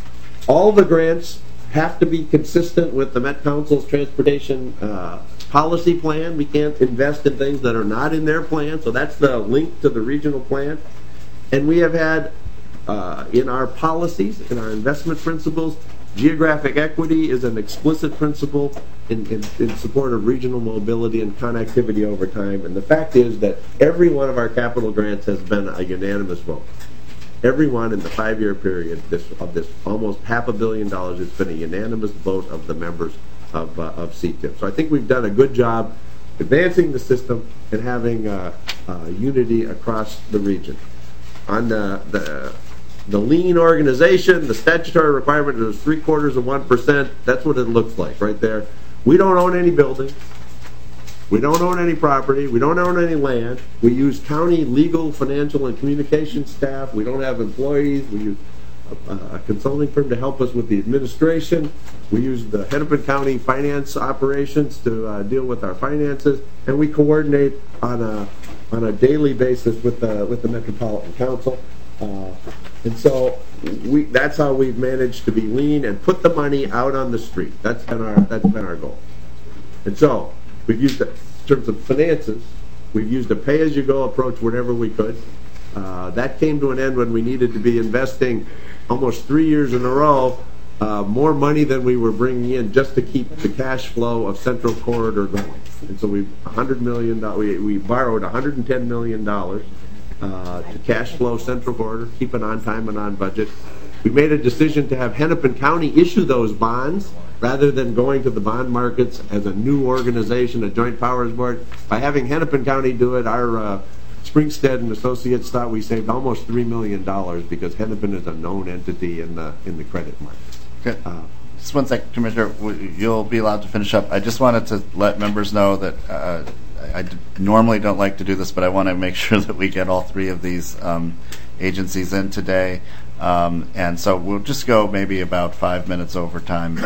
All the grants have to be consistent with the Met Council's transportation policy plan. We can't invest in things that are not in their plan, so that's the link to the regional plan. And we have had in our policies, in our investment principles, geographic equity is an explicit principle in support of regional mobility and connectivity over time. And the fact is that every one of our capital grants has been a unanimous vote. Every one in the 5-year period of this almost $500 million, it's been a unanimous vote of the members of CTIP. So I think we've done a good job advancing the system and having unity across the region. On the lean organization, the statutory requirement is 0.75%. That's what it looks like right there. We don't own any buildings. We don't own any property. We don't own any land. We use county legal, financial, and communication staff. We don't have employees. We use a consulting firm to help us with the administration. We use the Hennepin County finance operations to deal with our finances, and we coordinate on a daily basis with the Metropolitan Council. And so that's how we've managed to be lean and put the money out on the street. That's been our goal. And so we've used it in terms of finances. We've used a pay-as-you-go approach whenever we could. That came to an end when we needed to be investing almost 3 years in a row more money than we were bringing in just to keep the cash flow of Central Corridor going. And so we borrowed $110 million to cash flow Central Corridor, keep it on time and on budget. We made a decision to have Hennepin County issue those bonds rather than going to the bond markets as a new organization, a joint powers board. By having Hennepin County do it, our Springstead and Associates thought we saved almost $3 million because Hennepin is a known entity in the credit market. Okay. Just one second, Commissioner. You'll be allowed to finish up. I just wanted to let members know that I normally don't like to do this, but I want to make sure that we get all three of these agencies in today. And so we'll just go maybe about 5 minutes over time.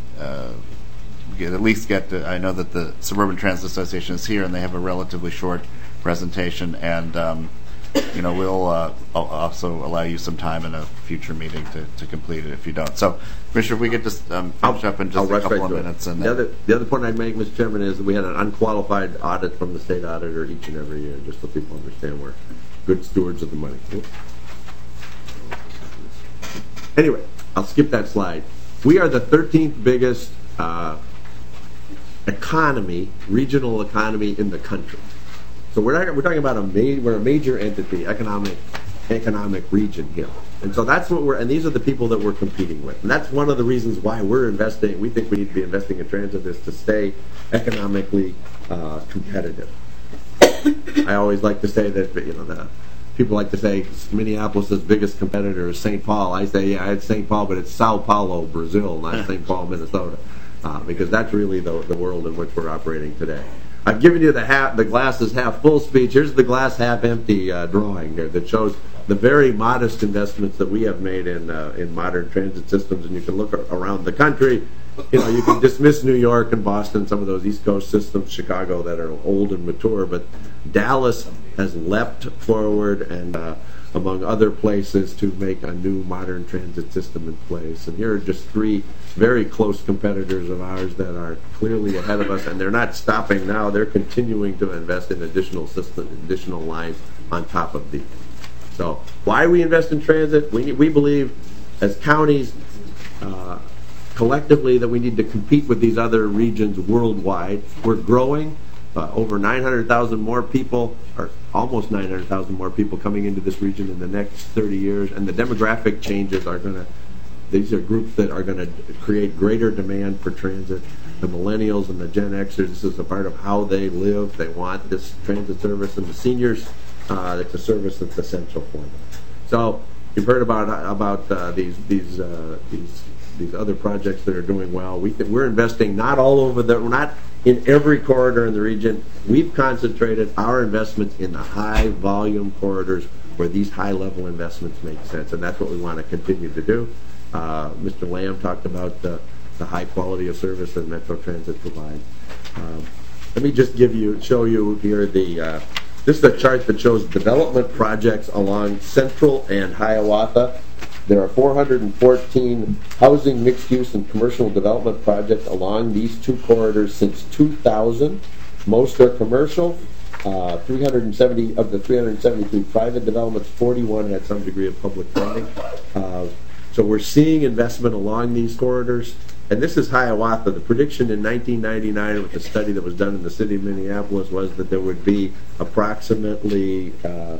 At least get to, I know that the Suburban Transit Association is here and they have a relatively short presentation, and we'll also allow you some time in a future meeting to complete it if you don't. So, Commissioner, if we could just finish up in just a couple of minutes. And the other point I'd make, Mr. Chairman, is that we had an unqualified audit from the state auditor each and every year, just so people understand we're good stewards of the money. Anyway, I'll skip that slide. We are the 13th biggest regional economy in the country. So we're talking about we're a major entity, economic region here, and so that's what and these are the people that we're competing with, and that's one of the reasons why we're investing. We think we need to be investing in transit is to stay economically competitive. I always like to say that the people like to say Minneapolis' biggest competitor is St. Paul. I say it's St. Paul, but it's Sao Paulo, Brazil, not St. Paul, Minnesota, because that's really the world in which we're operating today. I've given you the glass is half full speech. Here's the glass half empty drawing there that shows the very modest investments that we have made in modern transit systems. And you can look around the country. You can dismiss New York and Boston, some of those East Coast systems, Chicago, that are old and mature, but Dallas has leapt forward and among other places to make a new modern transit system in place. And here are just three very close competitors of ours that are clearly ahead of us, and they're not stopping now. They're continuing to invest in additional systems, additional lines on top of these. So why we invest in transit? We believe as counties collectively that we need to compete with these other regions worldwide. We're growing. Over 900,000 more people, or almost 900,000 more people coming into this region in the next 30 years, and the demographic changes these are groups that are going to create greater demand for transit. The millennials and the Gen Xers, this is a part of how they live. They want this transit service, and the seniors, it's a service that's essential for them. So you've heard about these other projects that are doing well. We're investing not all over we're not in every corridor in the region. We've concentrated our investments in the high volume corridors where these high level investments make sense, and that's what we want to continue to do. Mr. Lamb talked about the high quality of service that Metro Transit provides. Let me just show you here this is a chart that shows development projects along Central and Hiawatha. There are 414 housing, mixed-use, and commercial development projects along these two corridors since 2000. Most are commercial. 370 of the 373 private developments, 41 had some degree of public funding. So we're seeing investment along these corridors. And this is Hiawatha. The prediction in 1999 with the study that was done in the city of Minneapolis was that there would be approximately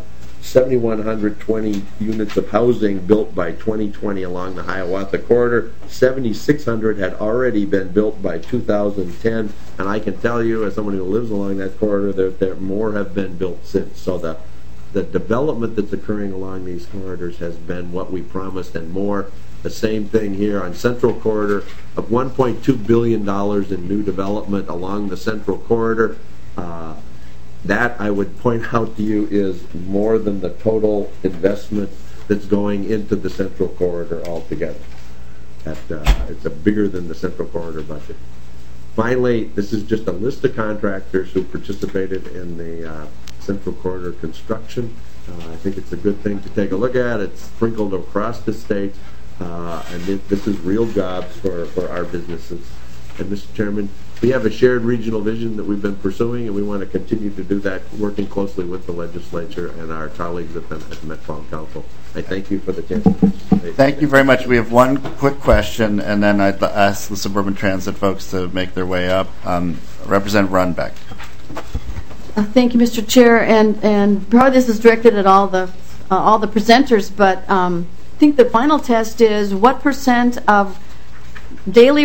7,120 units of housing built by 2020 along the Hiawatha corridor. 7,600 had already been built by 2010, and I can tell you, as someone who lives along that corridor, that more have been built since. So the development that's occurring along these corridors has been what we promised and more. The same thing here on Central Corridor of $1.2 billion in new development along the Central Corridor. That, I would point out to you, is more than the total investment that's going into the Central Corridor altogether. It's bigger than the Central Corridor budget. Finally, this is just a list of contractors who participated in the Central Corridor construction. I think it's a good thing to take a look at. It's sprinkled across the state, and this is real jobs for our businesses. And Mr. Chairman, we have a shared regional vision that we've been pursuing, and we want to continue to do that, working closely with the legislature and our colleagues at the Metropolitan Council. I thank you for the chance to participate. Thank you very much. We have one quick question, and then I'd ask the Suburban Transit folks to make their way up. Representative Runbeck. Thank you, Mr. Chair, and probably this is directed at all the presenters, but I think the final test is what % of daily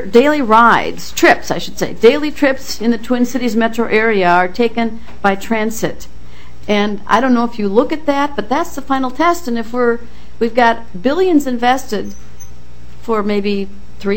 trips in the Twin Cities metro area are taken by transit. And I don't know if you look at that, but that's the final test. And if we've got billions invested for maybe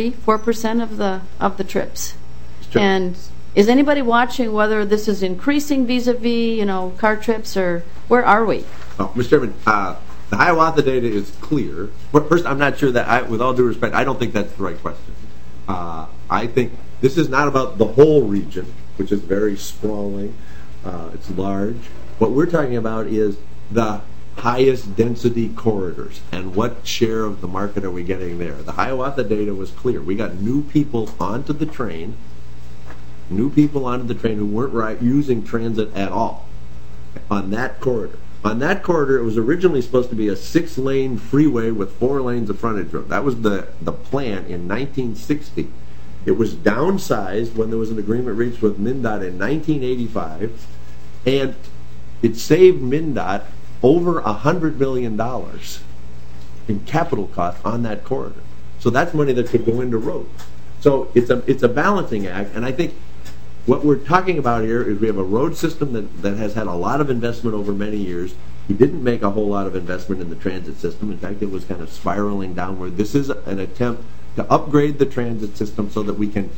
3-4% of the trips. Sure. And is anybody watching whether this is increasing vis-a-vis, car trips, or where are we? Oh, Mr. Chairman, the Hiawatha data is clear. But first, I'm not sure that, with all due respect, I don't think that's the right question. I think this is not about the whole region, which is very sprawling. It's large. What we're talking about is the highest density corridors and what share of the market are we getting there. The Hiawatha data was clear. We got new people onto the train who weren't using transit at all on that corridor. On that corridor, it was originally supposed to be a 6-lane freeway with 4 lanes of frontage road. That was the plan in 1960. It was downsized when there was an agreement reached with MnDOT in 1985, and it saved MnDOT over $100 million in capital costs on that corridor. So that's money that could go into roads. So it's a balancing act, and I think what we're talking about here is we have a road system that has had a lot of investment over many years. We didn't make a whole lot of investment in the transit system. In fact, it was kind of spiraling downward. This is an attempt to upgrade the transit system so that we can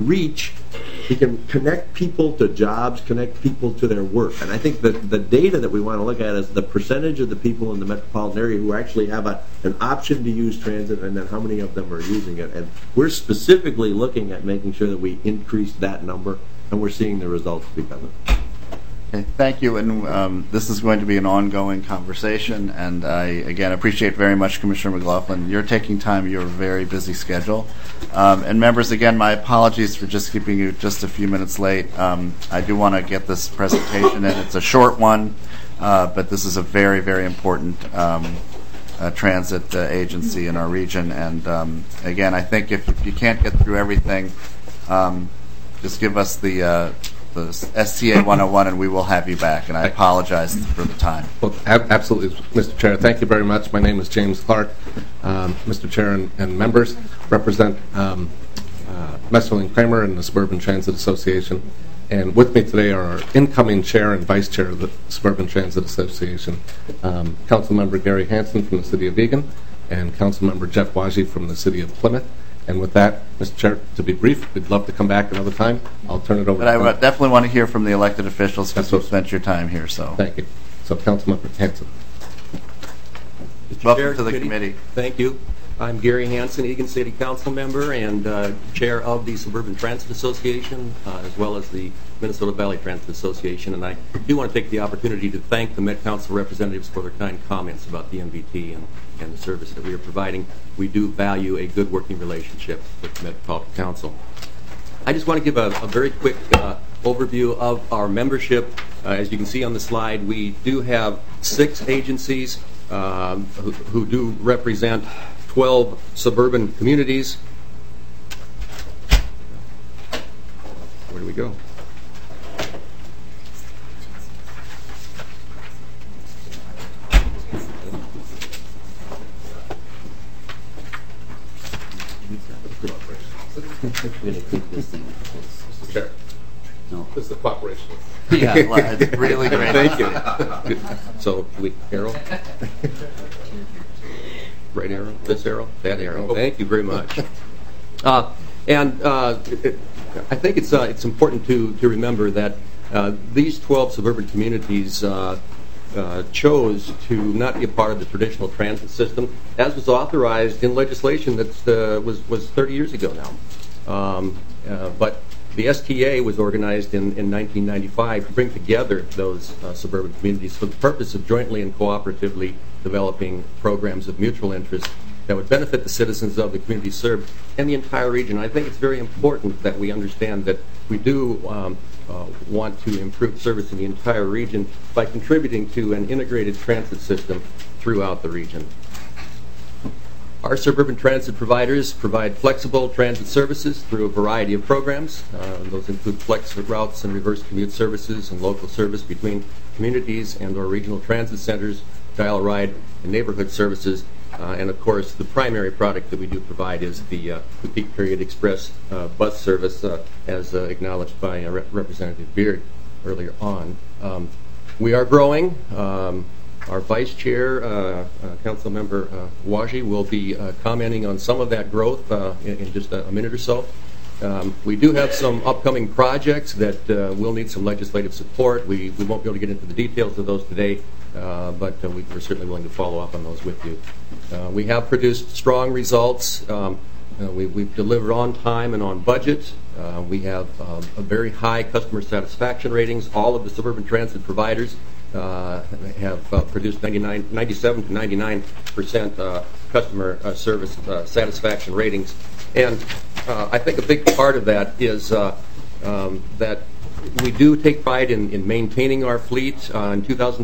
connect people to jobs, connect people to their work. And I think that the data that we want to look at is the percentage of the people in the metropolitan area who actually have an option to use transit, and then how many of them are using it. And we're specifically looking at making sure that we increase that number, and we're seeing the results because of it. Okay, thank you, and this is going to be an ongoing conversation, and I, again, appreciate very much, Commissioner McLaughlin. You're taking time of your very busy schedule. And members, again, my apologies for just keeping you just a few minutes late. I do want to get this presentation in. It's a short one, but this is a very, very important transit agency in our region, and again, I think if you can't get through everything, just give us the STA 101 and we will have you back, and I apologize for the time. Well, absolutely, Mr. Chair. Thank you very much. My name is James Clark. Mr. Chair and members, represent Messerling Kramer and the Suburban Transit Association, and with me today are our incoming chair and vice chair of the Suburban Transit Association, Councilmember Gary Hansen from the City of Eagan and Councilmember Jeff Wajie from the City of Plymouth. And with that, Mr. Chair, to be brief, we'd love to come back another time. I'll turn it over to I definitely want to hear from the elected officials because you've spent your time here. So thank you. So, Councilmember Hansen. Welcome to the committee. Thank you. I'm Gary Hansen, Eagan City Council member and chair of the Suburban Transit Association, as well as the Minnesota Valley Transit Association. And I do want to take the opportunity to thank the Met Council representatives for their kind comments about the MVT and the service that we are providing. We do value a good working relationship with the Metropolitan Council. I just want to give a very quick overview of our membership. As you can see on the slide, we do have 6 agencies who do represent 12 suburban communities. Where do we go? Mr. Chair. No. This is the cooperation. Yeah, well, it's really great. Thank you. So, arrow? Right arrow? This arrow? That arrow? Thank you very much. I think it's important to remember that these 12 suburban communities chose to not be a part of the traditional transit system, as was authorized in legislation that was 30 years ago now. But the STA was organized in 1995 to bring together those suburban communities for the purpose of jointly and cooperatively developing programs of mutual interest that would benefit the citizens of the community served and the entire region. I think it's very important that we understand that we do want to improve service in the entire region by contributing to an integrated transit system throughout the region. Our suburban transit providers provide flexible transit services through a variety of programs. Those include flex routes and reverse commute services and local service between communities and or regional transit centers, dial-a-ride and neighborhood services. And of course, the primary product that we do provide is the peak period express bus service, as acknowledged by Representative Beard earlier on. We are growing. Our Vice Chair, Council Member Waji, will be commenting on some of that growth in just a minute or so. We do have some upcoming projects that will need some legislative support. We won't be able to get into the details of those today, but we're certainly willing to follow up on those with you. We have produced strong results. We've delivered on time and on budget. We have a very high customer satisfaction ratings. All of the suburban transit providers have produced 97 to 99% customer service satisfaction ratings. And I think a big part of that is that we do take pride in maintaining our fleet. In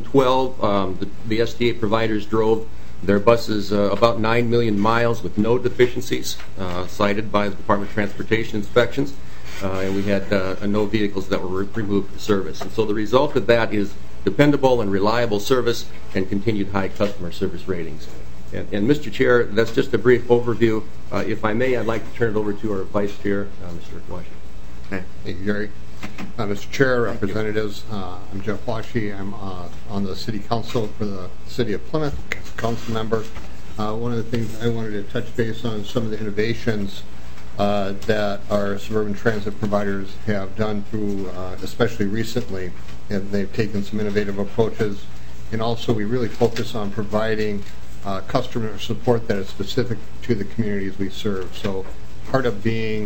2012, the STA providers drove their buses about 9 million miles with no deficiencies cited by the Department of Transportation inspections. And we had no vehicles that were removed from service. And so the result of that is dependable and reliable service and continued high customer service ratings. And Mr. Chair, that's just a brief overview. If I may, I'd like to turn it over to our Vice Chair, Mr. Washington. Okay. Thank you, Gary. Mr. Chair, Representatives, I'm Jeff Washi. I'm on the City Council for the City of Plymouth as a council member. One of the things I wanted to touch base on some of the innovations that our suburban transit providers have done through, especially recently, and they've taken some innovative approaches. And also we really focus on providing customer support that is specific to the communities we serve. So part of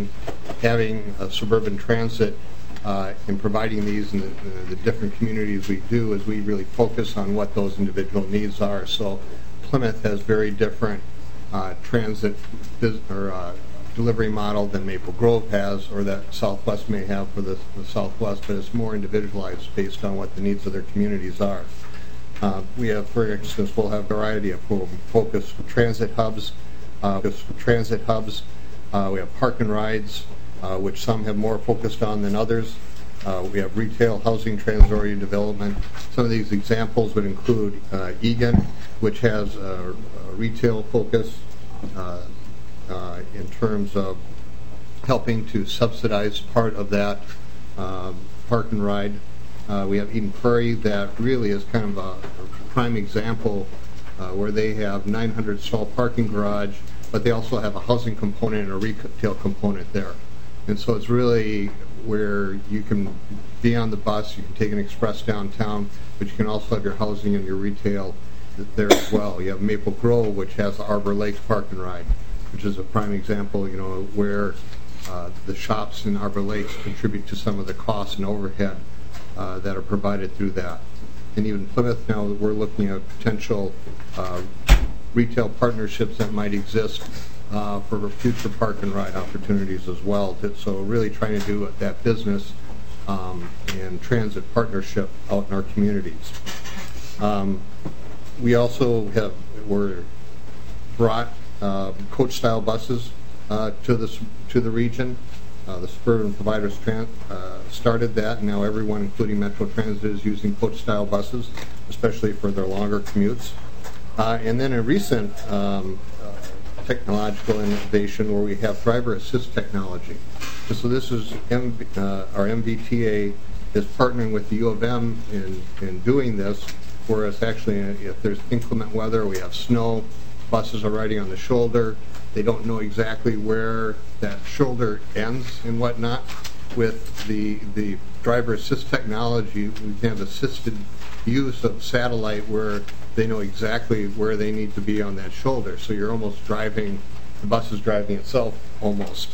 having a suburban transit and providing these in the different communities we do is we really focus on what those individual needs are. So Plymouth has very different transit delivery model than Maple Grove has, or that Southwest may have for the Southwest, but it's more individualized based on what the needs of their communities are. We have, for instance, we'll have a variety of focus transit hubs. We have park and rides, which some have more focused on than others. We have retail, housing, transit-oriented development. Some of these examples would include Eagan, which has a retail focus in terms of helping to subsidize part of that park and ride. We have Eden Prairie that really is kind of a prime example where they have 900 stall parking garage, but they also have a housing component and a retail component there. And so it's really where you can be on the bus, you can take an express downtown, but you can also have your housing and your retail there as well. You have Maple Grove, which has Arbor Lakes Park and Ride, which is a prime example, where the shops in Arbor Lakes contribute to some of the costs and overhead that are provided through that. And even Plymouth now, we're looking at potential retail partnerships that might exist for future park and ride opportunities as well. So really trying to do that business and transit partnership out in our communities. We also were brought coach-style buses to the region. The suburban providers started that, and now everyone, including Metro Transit, is using coach-style buses, especially for their longer commutes. And then a recent technological innovation where we have driver assist technology. So this is our MVTA is partnering with the U of M in doing this, whereas actually if there's inclement weather, we have snow, buses are riding on the shoulder, they don't know exactly where that shoulder ends and whatnot. With the driver assist technology, we can have assisted use of satellite where they know exactly where they need to be on that shoulder. So you're almost driving, the bus is driving itself almost.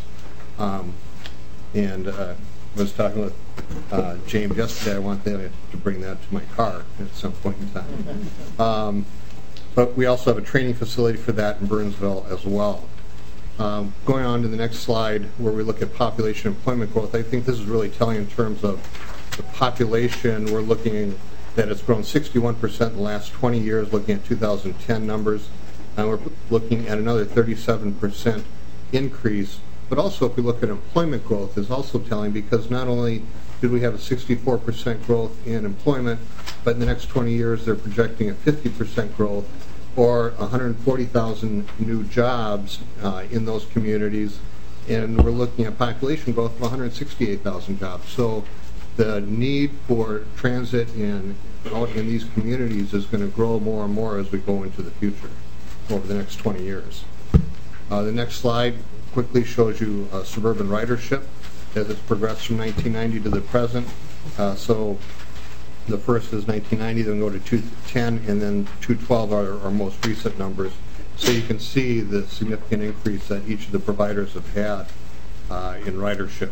And I was talking with James yesterday. I want them to bring that to my car at some point in time. But we also have a training facility for that in Burnsville as well. Going on to the next slide where we look at population employment growth, I think this is really telling in terms of the population. We're looking that it's grown 61% in the last 20 years, looking at 2010 numbers, and we're looking at another 37% increase. But also if we look at employment growth is also telling, because not only did we have a 64% growth in employment, but in the next 20 years they're projecting a 50% growth, or 140,000 new jobs in those communities, and we're looking at population growth of 168,000 jobs. So the need for transit out in these communities is going to grow more and more as we go into the future over the next 20 years. The next slide quickly shows you suburban ridership as it's progressed from 1990 to the present. So the first is 1990, then go to 2010, and then 2012 are our most recent numbers. So you can see the significant increase that each of the providers have had in ridership.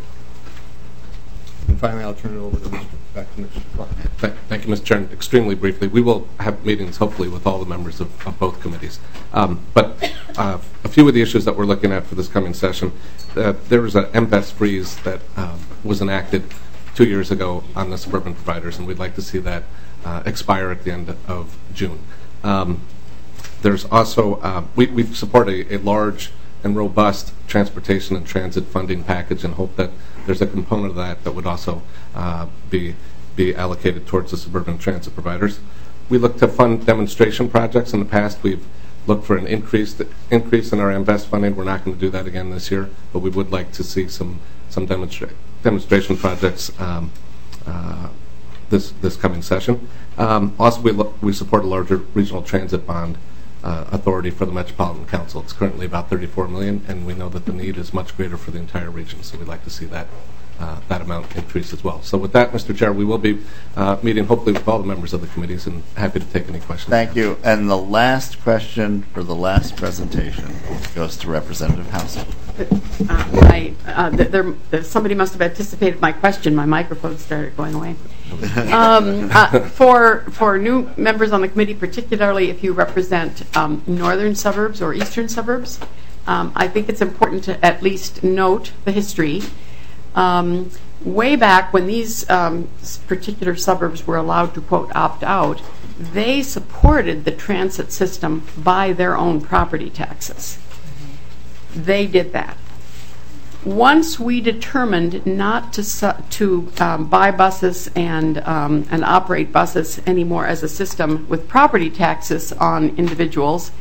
And finally, I'll turn it over back to Mr. Clark. Thank you, Mr. Chairman. Extremely briefly, we will have meetings, hopefully, with all the members of both committees. But a few of the issues that we're looking at for this coming session, there was an MVES freeze that was enacted 2 years ago on the suburban providers, and we'd like to see that expire at the end of June. There's also, we support a large and robust transportation and transit funding package, and hope that there's a component of that that would also be allocated towards the suburban transit providers. We look to fund demonstration projects. In the past, we've looked for an increase in our MVES funding. We're not going to do that again this year, but we would like to see some demonstration projects this coming session. Also, we support a larger regional transit bond authority for the Metropolitan Council. It's currently about $34 million, and we know that the need is much greater for the entire region, so we'd like to see that amount increase as well. So with that, Mr. Chair, we will be meeting hopefully with all the members of the committees, and happy to take any questions. Thank you. And the last question for the last presentation goes to Representative Housel. Somebody must have anticipated my question. My microphone started going away. For new members on the committee, particularly if you represent northern suburbs or eastern suburbs, I think it's important to at least note the history. Way back when these particular suburbs were allowed to, quote, opt out, they supported the transit system by their own property taxes. They did that. Once we determined not to buy buses and operate buses anymore as a system with property taxes on individuals,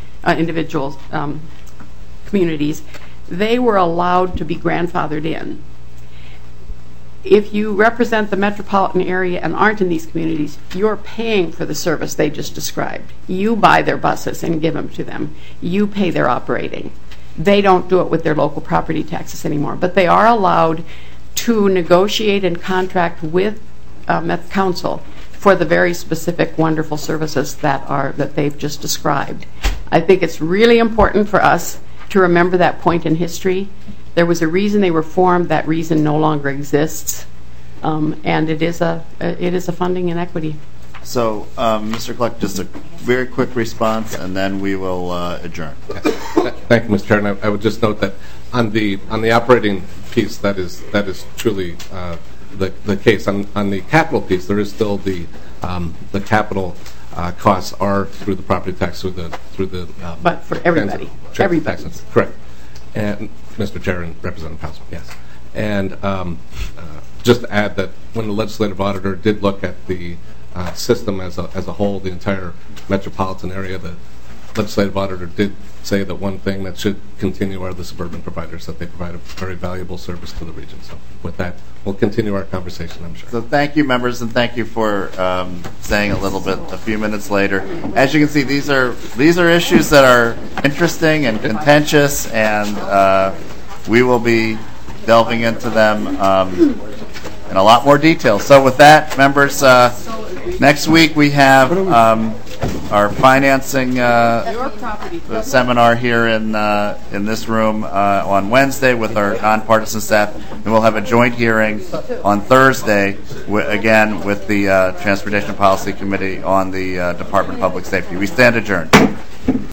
communities, they were allowed to be grandfathered in. If you represent the metropolitan area and aren't in these communities, you're paying for the service they just described. You buy their buses and give them to them. You pay their operating. They don't do it with their local property taxes anymore, but they are allowed to negotiate and contract with Met Council for the very specific, wonderful services that they've just described. I think it's really important for us to remember that point in history. There was a reason they were formed. That reason no longer exists, and it is a funding inequity. So, Mr. Clark, just a very quick response, and then we will adjourn. Thank you, Mr. Chair. And I would just note that on the operating piece, that is truly the case. On the capital piece, there is still the capital costs are through the property tax, through the but for everybody, everybody. Taxes. Correct. And Mr. Chair and Representative Councilman, yes. And just to add that when the legislative auditor did look at the system as a whole, the entire metropolitan area, the legislative auditor did say that one thing that should continue are the suburban providers, that they provide a very valuable service to the region. So with that, we'll continue our conversation, I'm sure. So thank you, members, and thank you for staying a few minutes later. As you can see, these are issues that are interesting and contentious, and we will be delving into them in a lot more detail. So with that, members, next week we have our financing seminar here in this room on Wednesday with our nonpartisan staff, and we'll have a joint hearing on Thursday again with the Transportation Policy Committee on the Department of Public Safety. We stand adjourned.